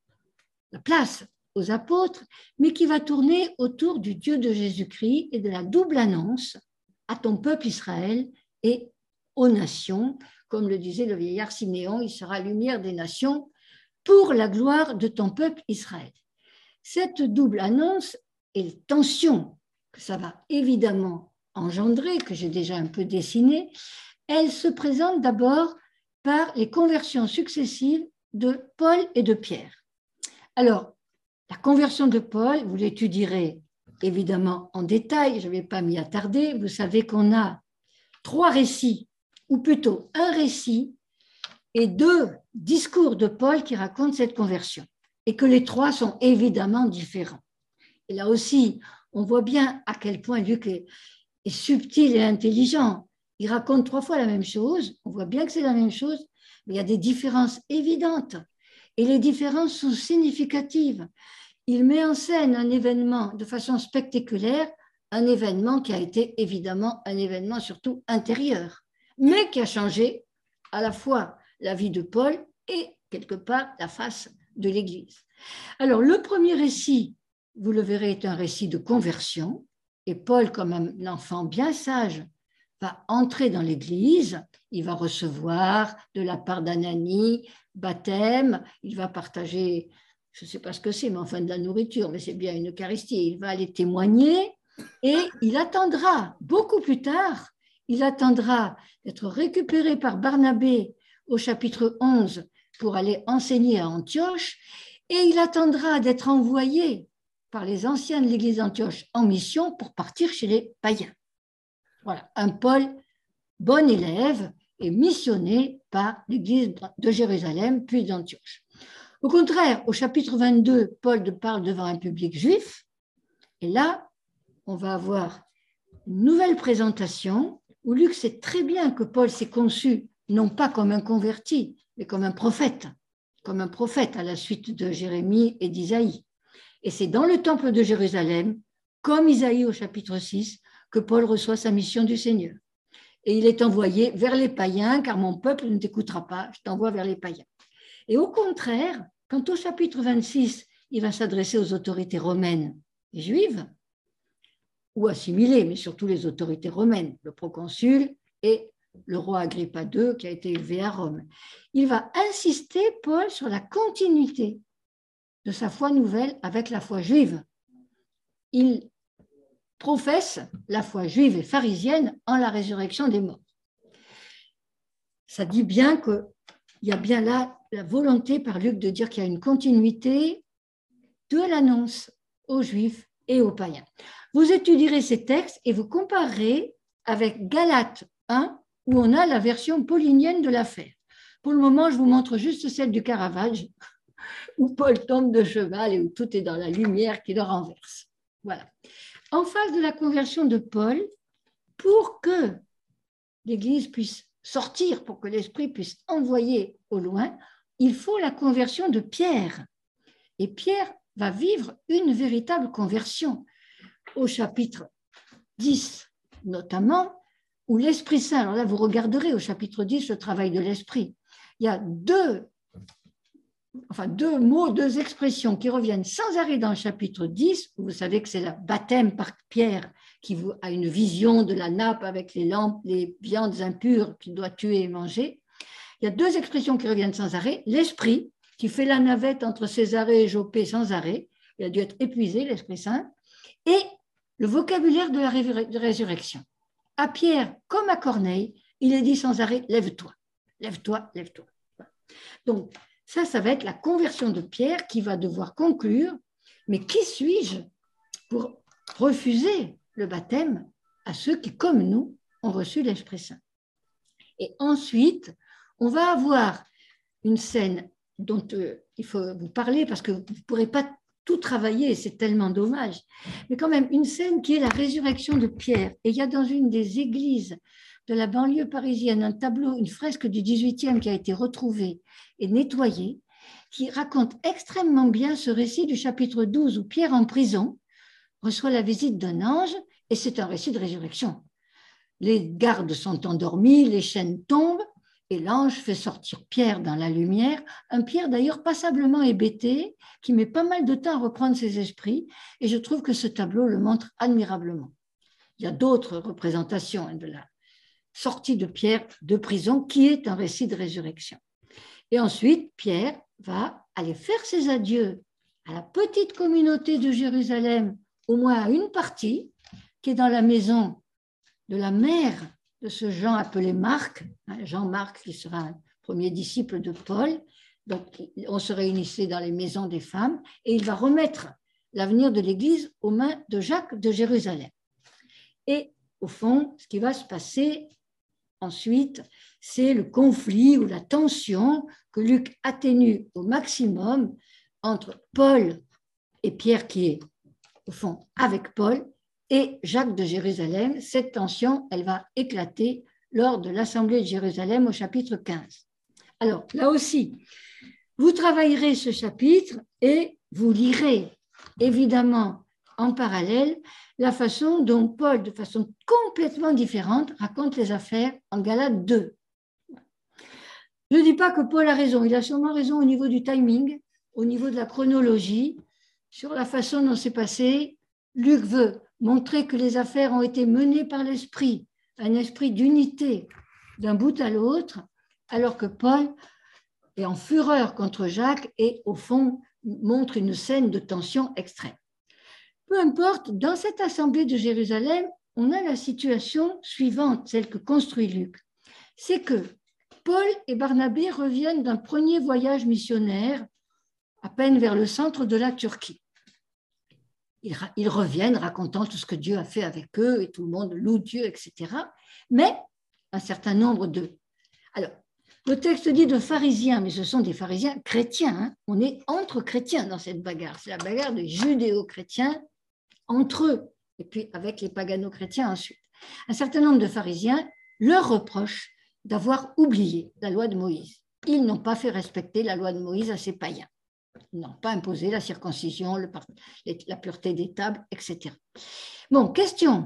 la place aux apôtres, mais qui va tourner autour du Dieu de Jésus-Christ et de la double annonce à ton peuple Israël et aux nations. Comme le disait le vieillard Siméon, il sera lumière des nations pour la gloire de ton peuple Israël. Cette double annonce et les tensions que ça va évidemment engendrer, que j'ai déjà un peu dessinées, elle se présente d'abord par les conversions successives de Paul et de Pierre. Alors, la conversion de Paul, vous l'étudierez évidemment en détail, je ne vais pas m'y attarder. Vous savez qu'on a trois récits, ou plutôt un récit et deux discours de Paul qui racontent cette conversion, et que les trois sont évidemment différents. Et là aussi, on voit bien à quel point Luc est, est subtil et intelligent. Il raconte trois fois la même chose, on voit bien que c'est la même chose, mais il y a des différences évidentes. Et les différences sont significatives. Il met en scène un événement de façon spectaculaire, un événement qui a été évidemment un événement surtout intérieur, mais qui a changé à la fois la vie de Paul et quelque part la face de l'Église. Alors le premier récit, vous le verrez, est un récit de conversion, et Paul, comme un enfant bien sage, va entrer dans l'Église, il va recevoir de la part d'Ananie baptême, il va partager, je ne sais pas ce que c'est, mais enfin de la nourriture, mais c'est bien une Eucharistie, il va aller témoigner, Et il attendra, beaucoup plus tard, il attendra d'être récupéré par Barnabé au chapitre onze pour aller enseigner à Antioche, et il attendra d'être envoyé par les anciens de l'église d'Antioche en mission pour partir chez les païens. Voilà, un Paul bon élève et missionné par l'église de Jérusalem puis d'Antioche. Au contraire, au chapitre vingt-deux, Paul parle devant un public juif, et là, on va avoir une nouvelle présentation où Luc sait très bien que Paul s'est conçu non pas comme un converti, mais comme un prophète, comme un prophète à la suite de Jérémie et d'Isaïe. Et c'est dans le temple de Jérusalem, comme Isaïe au chapitre six, que Paul reçoit sa mission du Seigneur. Et il est envoyé vers les païens, car mon peuple ne t'écoutera pas, je t'envoie vers les païens. Et au contraire, quand au chapitre vingt-six, il va s'adresser aux autorités romaines et juives, ou assimilées, mais surtout les autorités romaines, le proconsul et le roi Agrippa deux qui a été élevé à Rome. Il va insister, Paul, sur la continuité de sa foi nouvelle avec la foi juive. Il professe la foi juive et pharisienne en la résurrection des morts. Ça dit bien qu'il y a bien là la volonté par Luc de dire qu'il y a une continuité de l'annonce aux juifs et aux païens. Vous étudierez ces textes et vous comparerez avec Galates un, où on a la version paulinienne de l'affaire. Pour le moment, je vous montre juste celle du Caravage, où Paul tombe de cheval et où tout est dans la lumière qui le renverse. Voilà. En face de la conversion de Paul, pour que l'Église puisse sortir, pour que l'Esprit puisse envoyer au loin, il faut la conversion de Pierre. Et Pierre va vivre une véritable conversion. Au chapitre dix, notamment, où l'Esprit Saint, alors là vous regarderez au chapitre dix le travail de l'Esprit, il y a deux, enfin deux mots, deux expressions qui reviennent sans arrêt dans le chapitre dix, où vous savez que c'est le baptême par Pierre qui a une vision de la nappe avec les lampes, les viandes impures qu'il doit tuer et manger. Il y a deux expressions qui reviennent sans arrêt, l'Esprit qui fait la navette entre Césarée et Joppé sans arrêt, il a dû être épuisé, l'Esprit Saint, et le vocabulaire de la résurrection. À Pierre comme à Corneille, il est dit sans arrêt, lève-toi, lève-toi, lève-toi. Donc, ça, ça va être la conversion de Pierre qui va devoir conclure, mais qui suis-je pour refuser le baptême à ceux qui, comme nous, ont reçu l'Esprit Saint. Et ensuite, on va avoir une scène dont euh, il faut vous parler parce que vous ne pourrez pas tout travailler, c'est tellement dommage, mais quand même une scène qui est la résurrection de Pierre. Et il y a dans une des églises de la banlieue parisienne un tableau, une fresque du dix-huitième qui a été retrouvée et nettoyée, qui raconte extrêmement bien ce récit du chapitre douze où Pierre en prison reçoit la visite d'un ange et c'est un récit de résurrection. Les gardes sont endormis, les chaînes tombent et l'ange fait sortir Pierre dans la lumière, un Pierre d'ailleurs passablement hébété, qui met pas mal de temps à reprendre ses esprits, et je trouve que ce tableau le montre admirablement. Il y a d'autres représentations de la sortie de Pierre de prison, qui est un récit de résurrection. Et ensuite, Pierre va aller faire ses adieux à la petite communauté de Jérusalem, au moins à une partie, qui est dans la maison de la mère de ce Jean appelé Marc, Jean-Marc qui sera un premier disciple de Paul. Donc, on se réunissait dans les maisons des femmes et il va remettre l'avenir de l'Église aux mains de Jacques de Jérusalem. Et au fond, ce qui va se passer ensuite, c'est le conflit ou la tension que Luc atténue au maximum entre Paul et Pierre qui est, au fond, avec Paul, et Jacques de Jérusalem. Cette tension, elle va éclater lors de l'Assemblée de Jérusalem au chapitre quinze. Alors, là aussi, vous travaillerez ce chapitre et vous lirez, évidemment, en parallèle, la façon dont Paul, de façon complètement différente, raconte les affaires en Galates deux. Je ne dis pas que Paul a raison, il a sûrement raison au niveau du timing, au niveau de la chronologie, sur la façon dont c'est passé. Luc veut montrer que les affaires ont été menées par l'esprit, un esprit d'unité d'un bout à l'autre, alors que Paul est en fureur contre Jacques et au fond montre une scène de tension extrême. Peu importe, dans cette assemblée de Jérusalem, on a la situation suivante, celle que construit Luc. C'est que Paul et Barnabé reviennent d'un premier voyage missionnaire à peine vers le centre de la Turquie. Ils, ils reviennent racontant tout ce que Dieu a fait avec eux et tout le monde loue Dieu, et cetera. Mais un certain nombre de... Alors, le texte dit de pharisiens, mais ce sont des pharisiens chrétiens. Hein. On est entre chrétiens dans cette bagarre. C'est la bagarre des judéo-chrétiens entre eux, et puis avec les pagano-chrétiens ensuite. Un certain nombre de pharisiens leur reprochent d'avoir oublié la loi de Moïse. Ils n'ont pas fait respecter la loi de Moïse à ces païens. Ils n'ont pas imposé la circoncision, le, la pureté des tables, et cetera. Bon, question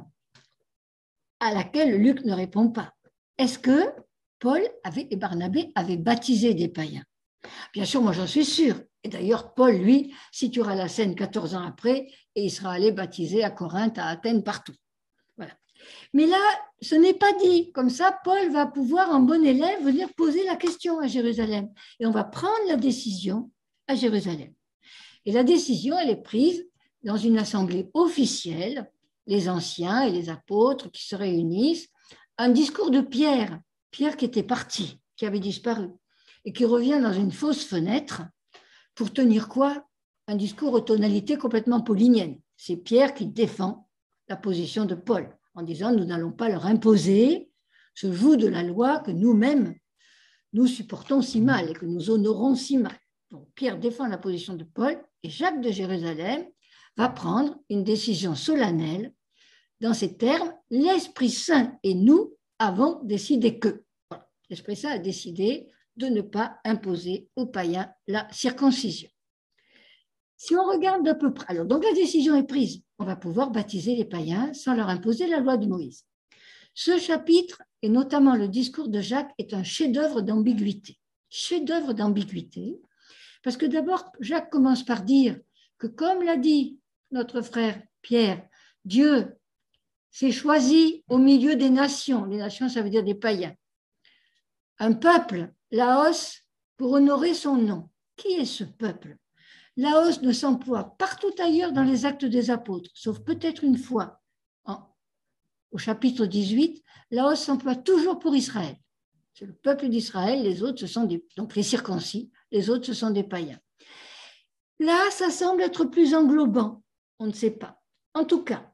à laquelle Luc ne répond pas. Est-ce que Paul avait, et Barnabé avaient baptisé des païens? Bien sûr, moi j'en suis sûre. Et d'ailleurs, Paul, lui, situera la scène quatorze ans après et il sera allé baptiser à Corinthe, à Athènes, partout. Voilà. Mais là, ce n'est pas dit. Comme ça, Paul va pouvoir, en bon élève, venir poser la question à Jérusalem. Et on va prendre la décision à Jérusalem. Et la décision, elle est prise dans une assemblée officielle, les anciens et les apôtres qui se réunissent, un discours de Pierre, Pierre qui était parti, qui avait disparu, et qui revient dans une fausse fenêtre pour tenir quoi? Un discours aux tonalités complètement pauliniennes. C'est Pierre qui défend la position de Paul, en disant nous n'allons pas leur imposer ce joug de la loi que nous-mêmes, nous supportons si mal et que nous honorons si mal. Donc, Pierre défend la position de Paul et Jacques de Jérusalem va prendre une décision solennelle dans ces termes, l'Esprit Saint et nous avons décidé que. Voilà. L'Esprit Saint a décidé de ne pas imposer aux païens la circoncision. Si on regarde d'à peu près, alors donc la décision est prise, on va pouvoir baptiser les païens sans leur imposer la loi de Moïse. Ce chapitre, et notamment le discours de Jacques, est un chef-d'œuvre d'ambiguïté. Chef-d'œuvre d'ambiguïté, parce que d'abord, Jacques commence par dire que, comme l'a dit notre frère Pierre, Dieu s'est choisi au milieu des nations. Les nations, ça veut dire des païens. Un peuple, Laos, pour honorer son nom. Qui est ce peuple? Laos ne s'emploie partout ailleurs dans les Actes des Apôtres, sauf peut-être une fois, en, au chapitre dix-huit, Laos s'emploie toujours pour Israël. C'est le peuple d'Israël, les autres, ce sont des, donc les circoncis, les autres, ce sont des païens. Là, ça semble être plus englobant, on ne sait pas. En tout cas,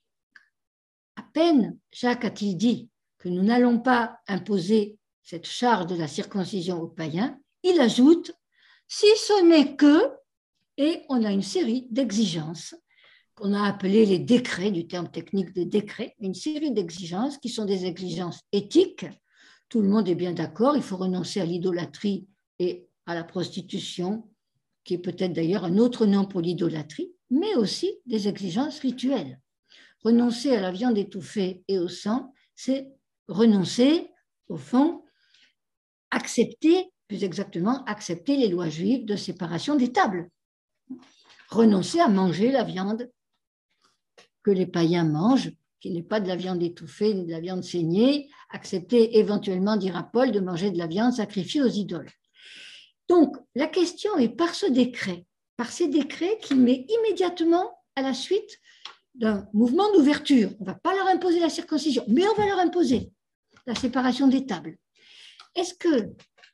à peine Jacques a-t-il dit que nous n'allons pas imposer cette charge de la circoncision aux païens, il ajoute, si ce n'est que, et on a une série d'exigences qu'on a appelées les décrets, du terme technique des décrets, une série d'exigences qui sont des exigences éthiques. Tout le monde est bien d'accord, il faut renoncer à l'idolâtrie et à la prostitution, qui est peut-être d'ailleurs un autre nom pour l'idolâtrie, mais aussi des exigences rituelles. Renoncer à la viande étouffée et au sang, c'est renoncer, au fond, accepter, plus exactement, accepter les lois juives de séparation des tables. Renoncer à manger la viande que les païens mangent, qui n'est pas de la viande étouffée ni de la viande saignée, accepter éventuellement, dira Paul, de manger de la viande sacrifiée aux idoles. Donc, la question est par ce décret, par ces décrets qui met immédiatement à la suite d'un mouvement d'ouverture. On ne va pas leur imposer la circoncision, mais on va leur imposer la séparation des tables. Est-ce que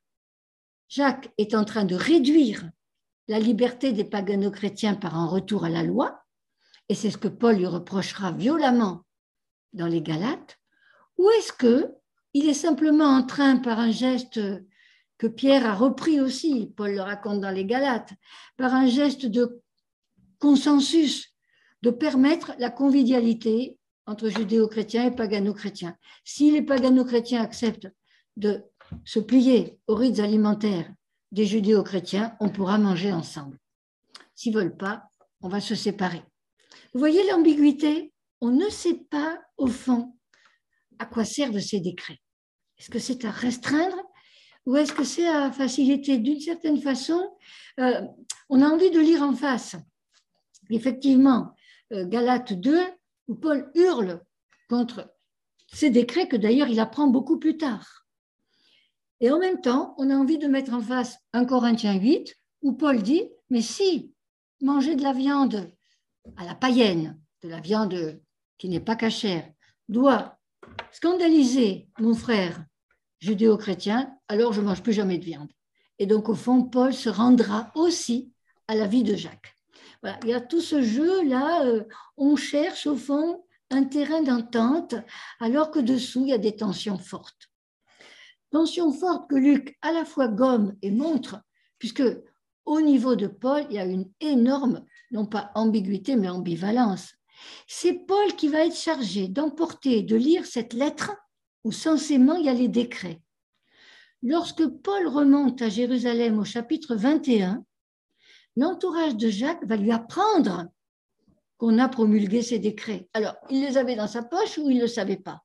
Jacques est en train de réduire la liberté des pagano-chrétiens par un retour à la loi, et c'est ce que Paul lui reprochera violemment dans les Galates, ou est-ce qu'il est simplement en train, par un geste que Pierre a repris aussi, Paul le raconte dans les Galates, par un geste de consensus, de permettre la convivialité entre judéo-chrétiens et pagano-chrétiens. Si les pagano-chrétiens acceptent de se plier aux rites alimentaires des judéo-chrétiens, on pourra manger ensemble. S'ils ne veulent pas, on va se séparer. Vous voyez l'ambiguïté? On ne sait pas, au fond, à quoi servent ces décrets. Est-ce que c'est à restreindre ou est-ce que c'est à faciliter? D'une certaine façon, euh, on a envie de lire en face. Effectivement, euh, Galates deux, où Paul hurle contre ces décrets que d'ailleurs il apprend beaucoup plus tard. Et en même temps, on a envie de mettre en face un Corinthiens huit, où Paul dit, mais si, manger de la viande à la païenne, de la viande qui n'est pas cachère, doit scandaliser mon frère judéo-chrétien, alors je ne mange plus jamais de viande. Et donc, au fond, Paul se rendra aussi à la vie de Jacques. Voilà, il y a tout ce jeu-là, euh, on cherche au fond un terrain d'entente, alors que dessous, il y a des tensions fortes. Tensions fortes que Luc à la fois gomme et montre, puisque au niveau de Paul, il y a une énorme, non pas ambiguïté, mais ambivalence. C'est Paul qui va être chargé d'emporter, de lire cette lettre où censément il y a les décrets. Lorsque Paul remonte à Jérusalem au chapitre vingt et un, l'entourage de Jacques va lui apprendre qu'on a promulgué ces décrets. Alors, il les avait dans sa poche ou il ne le savait pas.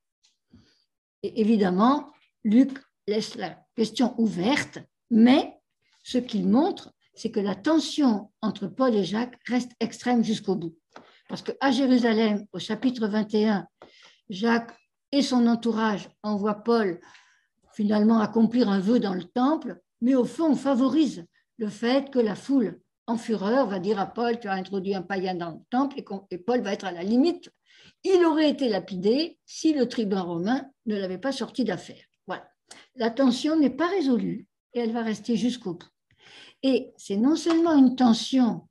Et évidemment, Luc laisse la question ouverte, mais ce qu'il montre, c'est que la tension entre Paul et Jacques reste extrême jusqu'au bout. Parce qu'à Jérusalem, au chapitre vingt et un, Jacques et son entourage envoient Paul finalement accomplir un vœu dans le temple, mais au fond, on favorise le fait que la foule en fureur va dire à Paul, tu as introduit un païen dans le temple, et Paul va être à la limite. Il aurait été lapidé si le tribun romain ne l'avait pas sorti d'affaire. Voilà. La tension n'est pas résolue et elle va rester jusqu'au bout. Et c'est non seulement une tension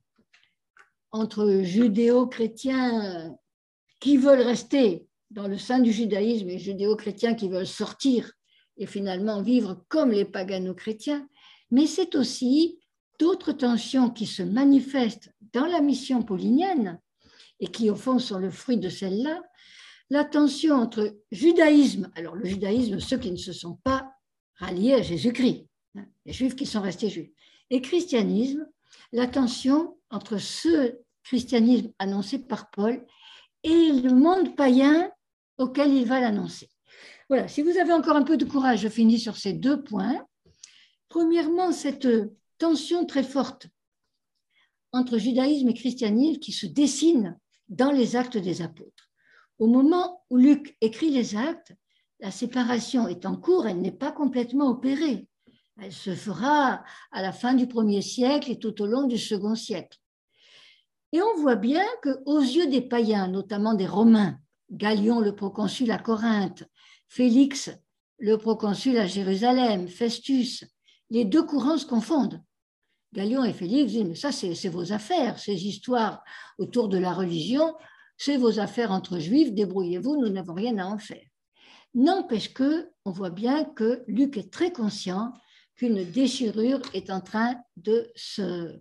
entre judéo-chrétiens qui veulent rester dans le sein du judaïsme et judéo-chrétiens qui veulent sortir et finalement vivre comme les pagano-chrétiens, mais c'est aussi d'autres tensions qui se manifestent dans la mission paulinienne et qui au fond sont le fruit de celle-là, la tension entre judaïsme, alors le judaïsme, ceux qui ne se sont pas ralliés à Jésus-Christ, hein, les juifs qui sont restés juifs, et christianisme, la tension entre ce christianisme annoncé par Paul et le monde païen auquel il va l'annoncer. Voilà, si vous avez encore un peu de courage, je finis sur ces deux points. Premièrement, cette tension très forte entre judaïsme et christianisme qui se dessine dans les actes des apôtres. Au moment où Luc écrit les actes, la séparation est en cours, elle n'est pas complètement opérée. Elle se fera à la fin du premier siècle et tout au long du second siècle. Et on voit bien qu'aux yeux des païens, notamment des Romains, Gallion, le proconsul à Corinthe, Félix, le proconsul à Jérusalem, Festus, les deux courants se confondent. Gallion et Félix disent, mais ça c'est vos affaires, ces histoires autour de la religion, c'est vos affaires entre juifs, débrouillez-vous, nous n'avons rien à en faire. N'empêche que, on voit bien que Luc est très conscient qu'une déchirure est en train de se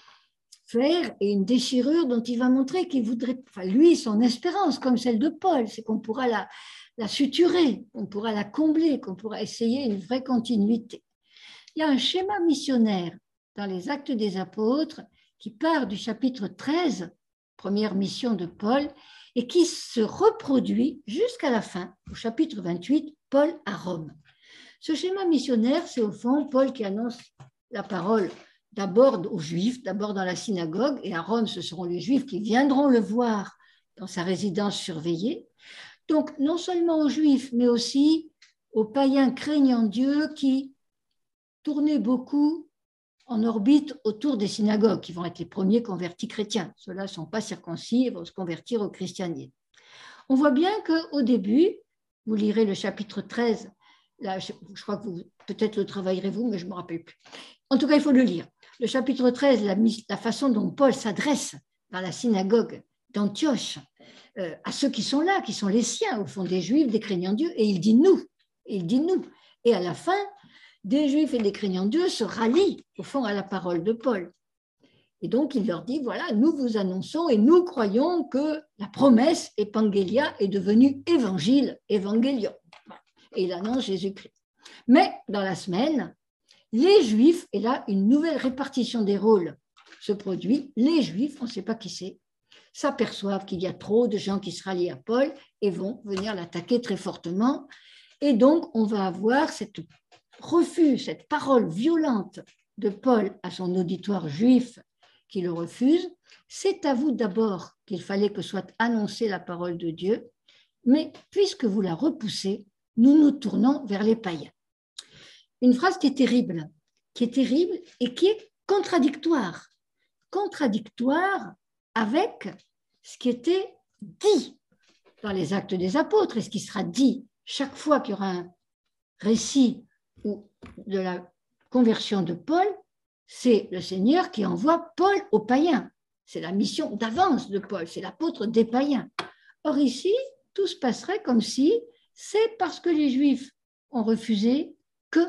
faire, et une déchirure dont il va montrer qu'il voudrait, enfin lui, son espérance, comme celle de Paul, c'est qu'on pourra la, la suturer, on pourra la combler, qu'on pourra essayer une vraie continuité. Il y a un schéma missionnaire dans les Actes des Apôtres qui part du chapitre treize, première mission de Paul, et qui se reproduit jusqu'à la fin, au chapitre vingt-huit, Paul à Rome. Ce schéma missionnaire, c'est au fond Paul qui annonce la parole d'abord aux Juifs, d'abord dans la synagogue, et à Rome, ce seront les Juifs qui viendront le voir dans sa résidence surveillée. Donc, non seulement aux Juifs, mais aussi aux païens craignant Dieu qui tournaient beaucoup en orbite autour des synagogues, qui vont être les premiers convertis chrétiens. Ceux-là ne sont pas circoncis et vont se convertir au christianisme. On voit bien qu'au début, vous lirez le chapitre treize, là, je, je crois que vous, peut-être le travaillerez-vous, mais je ne me rappelle plus. En tout cas, il faut le lire. Le chapitre treize, la, la façon dont Paul s'adresse dans la synagogue d'Antioche euh, à ceux qui sont là, qui sont les siens, au fond des Juifs, des craignants Dieu, et il dit nous, il dit nous. Et à la fin, des Juifs et des craignants Dieu se rallient, au fond, à la parole de Paul. Et donc, il leur dit, voilà, nous vous annonçons et nous croyons que la promesse Evangelia est devenue évangile, Evangelion. Et il annonce Jésus-Christ. Mais dans la semaine, les Juifs, et là, une nouvelle répartition des rôles se produit, les Juifs, on ne sait pas qui c'est, s'aperçoivent qu'il y a trop de gens qui se rallient à Paul et vont venir l'attaquer très fortement. Et donc, on va avoir cette refus, cette parole violente de Paul à son auditoire juif qui le refuse. C'est à vous d'abord qu'il fallait que soit annoncée la parole de Dieu, mais puisque vous la repoussez, nous nous tournons vers les païens. Une phrase qui est terrible, qui est terrible et qui est contradictoire. Contradictoire avec ce qui était dit dans les Actes des Apôtres et ce qui sera dit chaque fois qu'il y aura un récit de la conversion de Paul, c'est le Seigneur qui envoie Paul aux païens. C'est la mission d'avance de Paul, c'est l'apôtre des païens. Or ici, tout se passerait comme si c'est parce que les Juifs ont refusé que,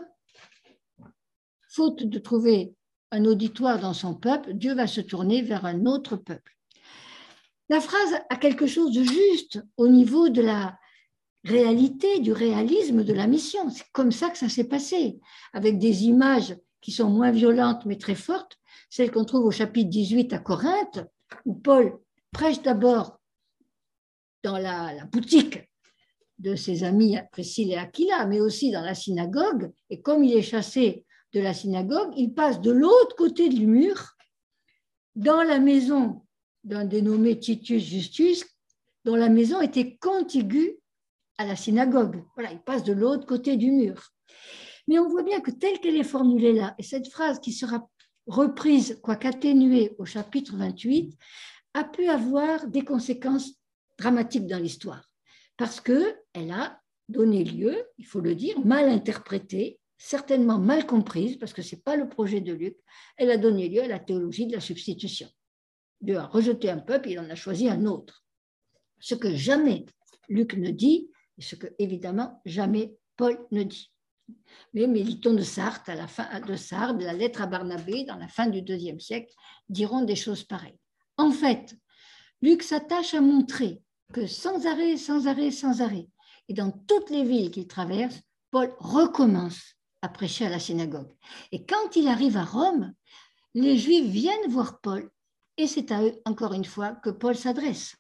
faute de trouver un auditoire dans son peuple, Dieu va se tourner vers un autre peuple. La phrase a quelque chose de juste au niveau de la réalité, du réalisme de la mission. C'est comme ça que ça s'est passé, avec des images qui sont moins violentes mais très fortes, celles qu'on trouve au chapitre dix-huit à Corinthe, où Paul prêche d'abord dans la, la boutique de ses amis Priscille et Aquila, mais aussi dans la synagogue, et comme il est chassé de la synagogue, il passe de l'autre côté du mur, dans la maison d'un dénommé Titus Justus, dont la maison était contiguë à la synagogue. Voilà, il passe de l'autre côté du mur. Mais on voit bien que telle qu'elle est formulée là, et cette phrase qui sera reprise, quoique atténuée au chapitre vingt-huit, a pu avoir des conséquences dramatiques dans l'histoire, parce qu'elle a donné lieu, il faut le dire, mal interprétée, certainement mal comprise, parce que ce n'est pas le projet de Luc, elle a donné lieu à la théologie de la substitution. Dieu a rejeté un peuple, il en a choisi un autre. Ce que jamais Luc ne dit, et ce que évidemment jamais Paul ne dit. Mais Méliton de Sardes, à la fin de Sardes, la lettre à Barnabé, dans la fin du deuxième siècle, diront des choses pareilles. En fait, Luc s'attache à montrer que sans arrêt, sans arrêt, sans arrêt, et dans toutes les villes qu'il traverse, Paul recommence à prêcher à la synagogue. Et quand il arrive à Rome, les Juifs viennent voir Paul, et c'est à eux, encore une fois, que Paul s'adresse.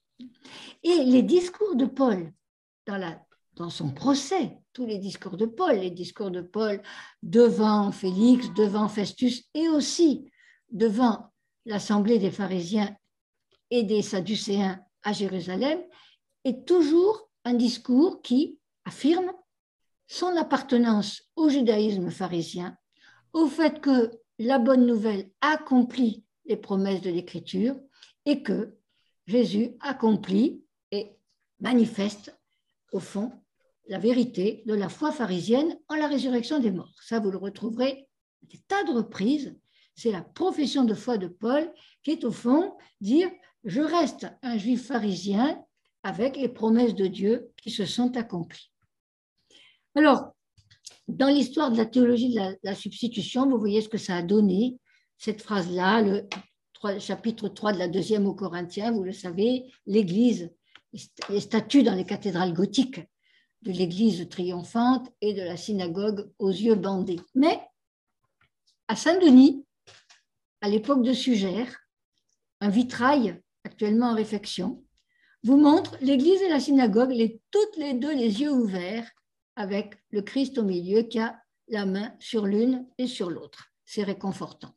Et les discours de Paul, dans, la, dans son procès, tous les discours de Paul, les discours de Paul devant Félix, devant Festus, et aussi devant l'assemblée des pharisiens et des sadducéens à Jérusalem, est toujours un discours qui affirme son appartenance au judaïsme pharisien, au fait que la bonne nouvelle accomplit les promesses de l'Écriture et que Jésus accomplit et manifeste, au fond, la vérité de la foi pharisienne en la résurrection des morts. Ça, vous le retrouverez des tas de reprises. C'est la profession de foi de Paul qui est, au fond, dire « Je reste un juif pharisien avec les promesses de Dieu qui se sont accomplies. » Alors, dans l'histoire de la théologie de la, la substitution, vous voyez ce que ça a donné, cette phrase-là, le chapitre trois de la deuxième aux Corinthiens, vous le savez, l'Église, les statues dans les cathédrales gothiques de l'Église triomphante et de la synagogue aux yeux bandés. Mais à Saint-Denis, à l'époque de Sugère, un vitrail actuellement en réfection vous montre l'Église et la synagogue, les, toutes les deux les yeux ouverts, avec le Christ au milieu qui a la main sur l'une et sur l'autre. C'est réconfortant.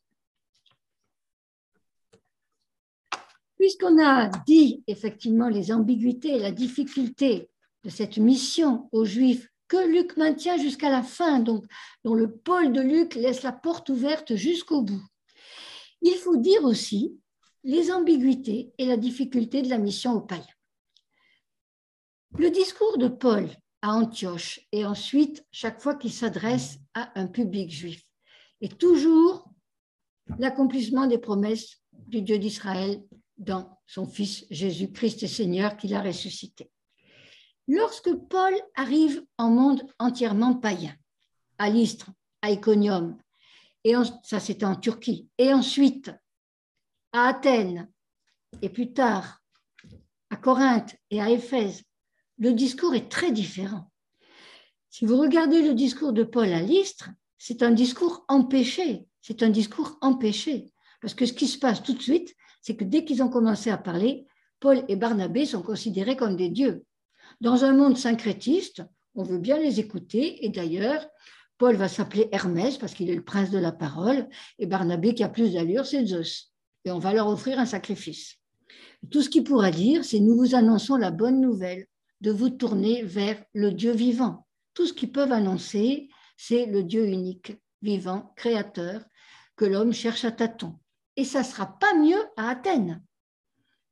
Puisqu'on a dit effectivement les ambiguïtés et la difficulté de cette mission aux Juifs que Luc maintient jusqu'à la fin, donc dont le Paul de Luc laisse la porte ouverte jusqu'au bout, il faut dire aussi les ambiguïtés et la difficulté de la mission aux païens. Le discours de Paul à Antioche et ensuite chaque fois qu'il s'adresse à un public juif est toujours l'accomplissement des promesses du Dieu d'Israël dans son Fils Jésus-Christ et Seigneur qu'il a ressuscité. Lorsque Paul arrive en monde entièrement païen, à Lystre, à Iconium, et en, ça c'était en Turquie, et ensuite à Athènes, et plus tard à Corinthe et à Éphèse, le discours est très différent. Si vous regardez le discours de Paul à Lystre, c'est un discours empêché, c'est un discours empêché, parce que ce qui se passe tout de suite, c'est que dès qu'ils ont commencé à parler, Paul et Barnabé sont considérés comme des dieux. Dans un monde syncrétiste, on veut bien les écouter, et d'ailleurs, Paul va s'appeler Hermès parce qu'il est le prince de la parole, et Barnabé, qui a plus d'allure, c'est Zeus. Et on va leur offrir un sacrifice. Tout ce qu'il pourra dire, c'est « nous vous annonçons la bonne nouvelle de vous tourner vers le Dieu vivant ». Tout ce qu'ils peuvent annoncer, c'est le Dieu unique, vivant, créateur, que l'homme cherche à tâtons. Et ça ne sera pas mieux à Athènes.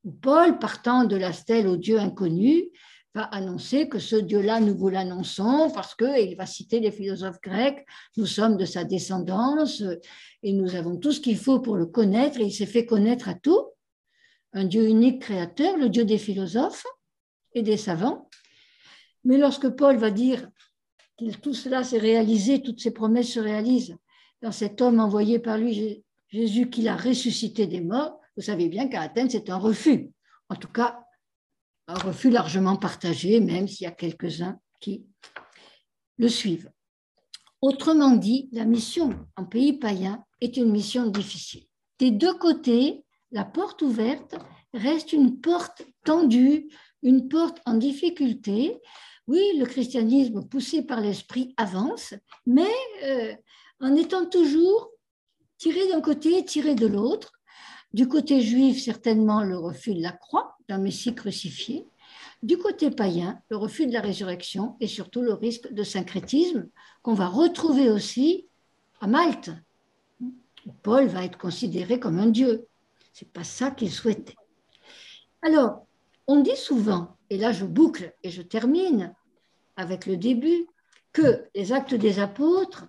Paul, partant de la stèle au Dieu inconnu, va annoncer que ce Dieu-là, nous vous l'annonçons parce qu'il va citer les philosophes grecs, nous sommes de sa descendance et nous avons tout ce qu'il faut pour le connaître et il s'est fait connaître à tout. Un Dieu unique créateur, le Dieu des philosophes et des savants. Mais lorsque Paul va dire que tout cela s'est réalisé, toutes ces promesses se réalisent dans cet homme envoyé par lui, Jésus, qu'il a ressuscité des morts, vous savez bien qu'à Athènes, c'est un refus. En tout cas, un refus largement partagé, même s'il y a quelques-uns qui le suivent. Autrement dit, la mission en pays païen est une mission difficile. Des deux côtés, la porte ouverte reste une porte tendue, une porte en difficulté. Oui, le christianisme poussé par l'esprit avance, mais euh, en étant toujours tiré d'un côté, tiré de l'autre. Du côté juif, certainement le refus de la croix, d'un Messie crucifié. Du côté païen, le refus de la résurrection et surtout le risque de syncrétisme qu'on va retrouver aussi à Malte. Paul va être considéré comme un dieu. Ce n'est pas ça qu'il souhaitait. Alors, on dit souvent, et là je boucle et je termine avec le début, que les actes des apôtres,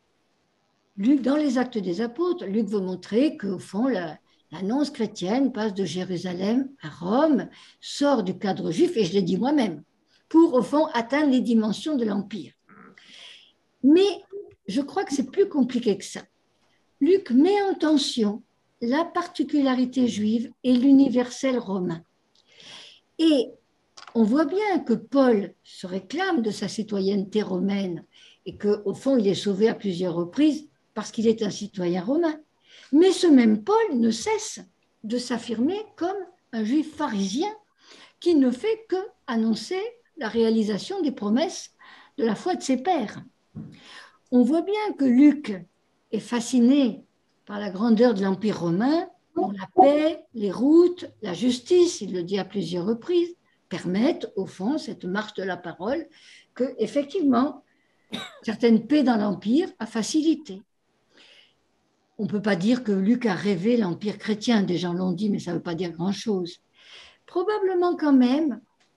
Luc, dans les actes des apôtres, Luc veut montrer qu'au fond, la, l'annonce chrétienne passe de Jérusalem à Rome, sort du cadre juif, et je l'ai dit moi-même, pour au fond atteindre les dimensions de l'Empire. Mais je crois que c'est plus compliqué que ça. Luc met en tension la particularité juive et l'universel romain. Et on voit bien que Paul se réclame de sa citoyenneté romaine et qu'au fond, il est sauvé à plusieurs reprises parce qu'il est un citoyen romain. Mais ce même Paul ne cesse de s'affirmer comme un juif pharisien qui ne fait que annoncer la réalisation des promesses de la foi de ses pairs. On voit bien que Luc est fasciné par la grandeur de l'Empire romain, dont la paix, les routes, la justice, il le dit à plusieurs reprises, permettent au fond cette marche de la parole que, effectivement, certaines paix dans l'Empire a facilité. On ne peut pas dire que Luc a rêvé l'Empire chrétien, des gens l'ont dit, mais ça ne veut pas dire grand-chose. Probablement quand même,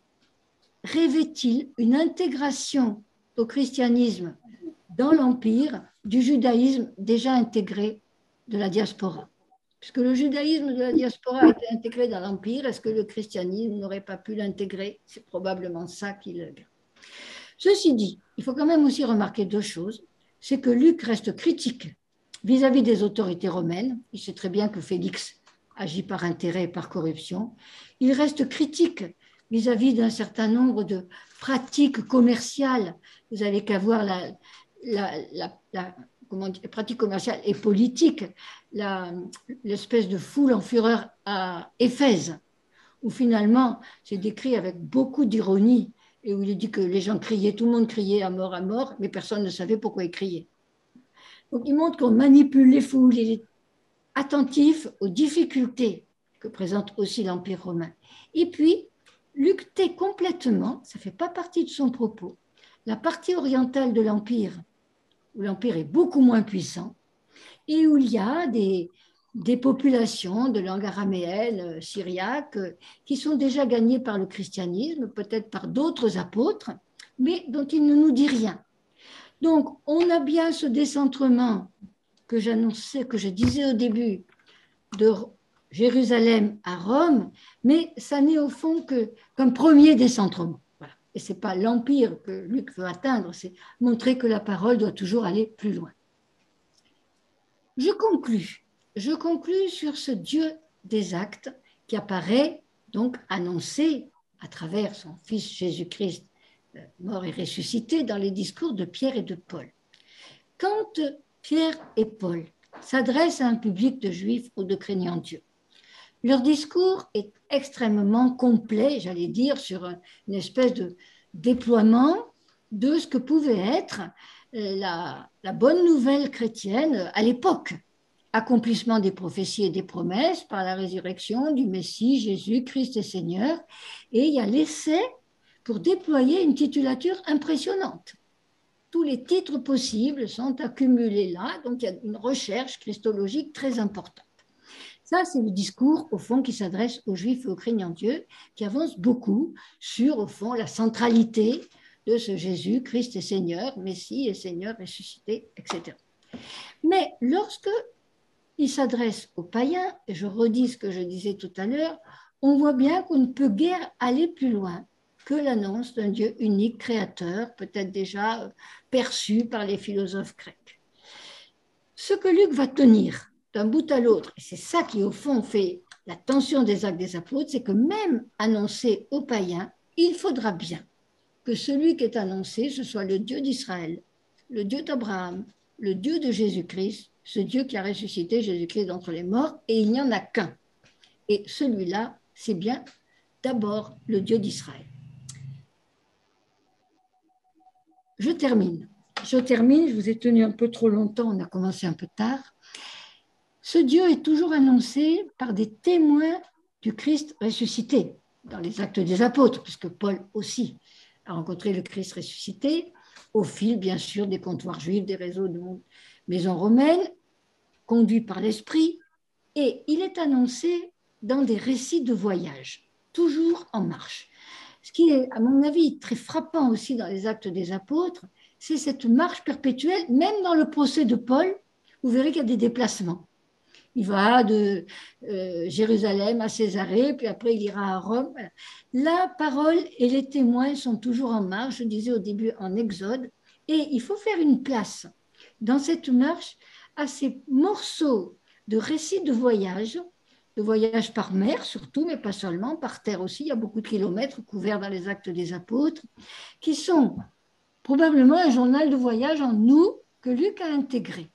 rêvait-il une intégration au christianisme dans l'Empire du judaïsme déjà intégré de la diaspora. Puisque le judaïsme de la diaspora a été intégré dans l'Empire, est-ce que le christianisme n'aurait pas pu l'intégrer? C'est probablement ça qu'il... Ceci dit, il faut quand même aussi remarquer deux choses. C'est que Luc reste critique vis-à-vis des autorités romaines. Il sait très bien que Félix agit par intérêt et par corruption. Il reste critique vis-à-vis d'un certain nombre de pratiques commerciales. Vous n'avez qu'à voir la, la, la, la comment dire, pratique commerciale et politique, la, l'espèce de foule en fureur à Éphèse, où finalement c'est décrit avec beaucoup d'ironie et où il est dit que les gens criaient, tout le monde criait à mort, à mort, mais personne ne savait pourquoi ils criaient. Donc il montre qu'on manipule les foules, il est attentif aux difficultés que présente aussi l'Empire romain. Et puis, Luc tait complètement, ça ne fait pas partie de son propos, la partie orientale de l'Empire, où l'Empire est beaucoup moins puissant, et où il y a des, des populations de langue araméenne, syriaque, qui sont déjà gagnées par le christianisme, peut-être par d'autres apôtres, mais dont il ne nous dit rien. Donc, on a bien ce décentrement que j'annonçais, que je disais au début, de Jérusalem à Rome, mais ça n'est au fond que qu'un premier décentrement. Voilà. Et ce n'est pas l'empire que Luc veut atteindre, c'est montrer que la parole doit toujours aller plus loin. Je conclus. Je conclus sur ce Dieu des actes qui apparaît donc annoncé à travers son Fils Jésus-Christ, mort et ressuscité, dans les discours de Pierre et de Paul. Quand Pierre et Paul s'adressent à un public de juifs ou de craignants Dieu, leur discours est extrêmement complet, j'allais dire, sur une espèce de déploiement de ce que pouvait être la, la bonne nouvelle chrétienne à l'époque. Accomplissement des prophéties et des promesses par la résurrection du Messie, Jésus, Christ et Seigneur. Et il y a l'essai pour déployer une titulature impressionnante. Tous les titres possibles sont accumulés là, donc il y a une recherche christologique très importante. Ça, c'est le discours, au fond, qui s'adresse aux Juifs et aux craignants Dieu, qui avance beaucoup sur, au fond, la centralité de ce Jésus, Christ et Seigneur, Messie et Seigneur ressuscité, et cetera. Mais lorsque il s'adresse aux païens, et je redis ce que je disais tout à l'heure, on voit bien qu'on ne peut guère aller plus loin que l'annonce d'un Dieu unique, créateur, peut-être déjà perçu par les philosophes grecs. Ce que Luc va tenir d'un bout à l'autre, et c'est ça qui au fond fait la tension des Actes des Apôtres, c'est que même annoncé aux païens, il faudra bien que celui qui est annoncé, ce soit le Dieu d'Israël, le Dieu d'Abraham, le Dieu de Jésus-Christ, ce Dieu qui a ressuscité Jésus-Christ d'entre les morts, et il n'y en a qu'un. Et celui-là, c'est bien d'abord le Dieu d'Israël. Je termine. Je termine, je vous ai tenu un peu trop longtemps, on a commencé un peu tard. Ce Dieu est toujours annoncé par des témoins du Christ ressuscité, dans les Actes des Apôtres, puisque Paul aussi a rencontré le Christ ressuscité, au fil, bien sûr, des comptoirs juifs, des réseaux de maisons romaines, conduits par l'Esprit, et il est annoncé dans des récits de voyage, toujours en marche. Ce qui est, à mon avis, très frappant aussi dans les Actes des Apôtres, c'est cette marche perpétuelle, même dans le procès de Paul, vous verrez qu'il y a des déplacements. Il va de euh, Jérusalem à Césarée, puis après il ira à Rome. La parole et les témoins sont toujours en marche, je disais au début en Exode, et il faut faire une place dans cette marche à ces morceaux de récits de voyage, de voyage par mer surtout, mais pas seulement, par terre aussi, il y a beaucoup de kilomètres couverts dans les Actes des Apôtres, qui sont probablement un journal de voyage en nous que Luc a intégré.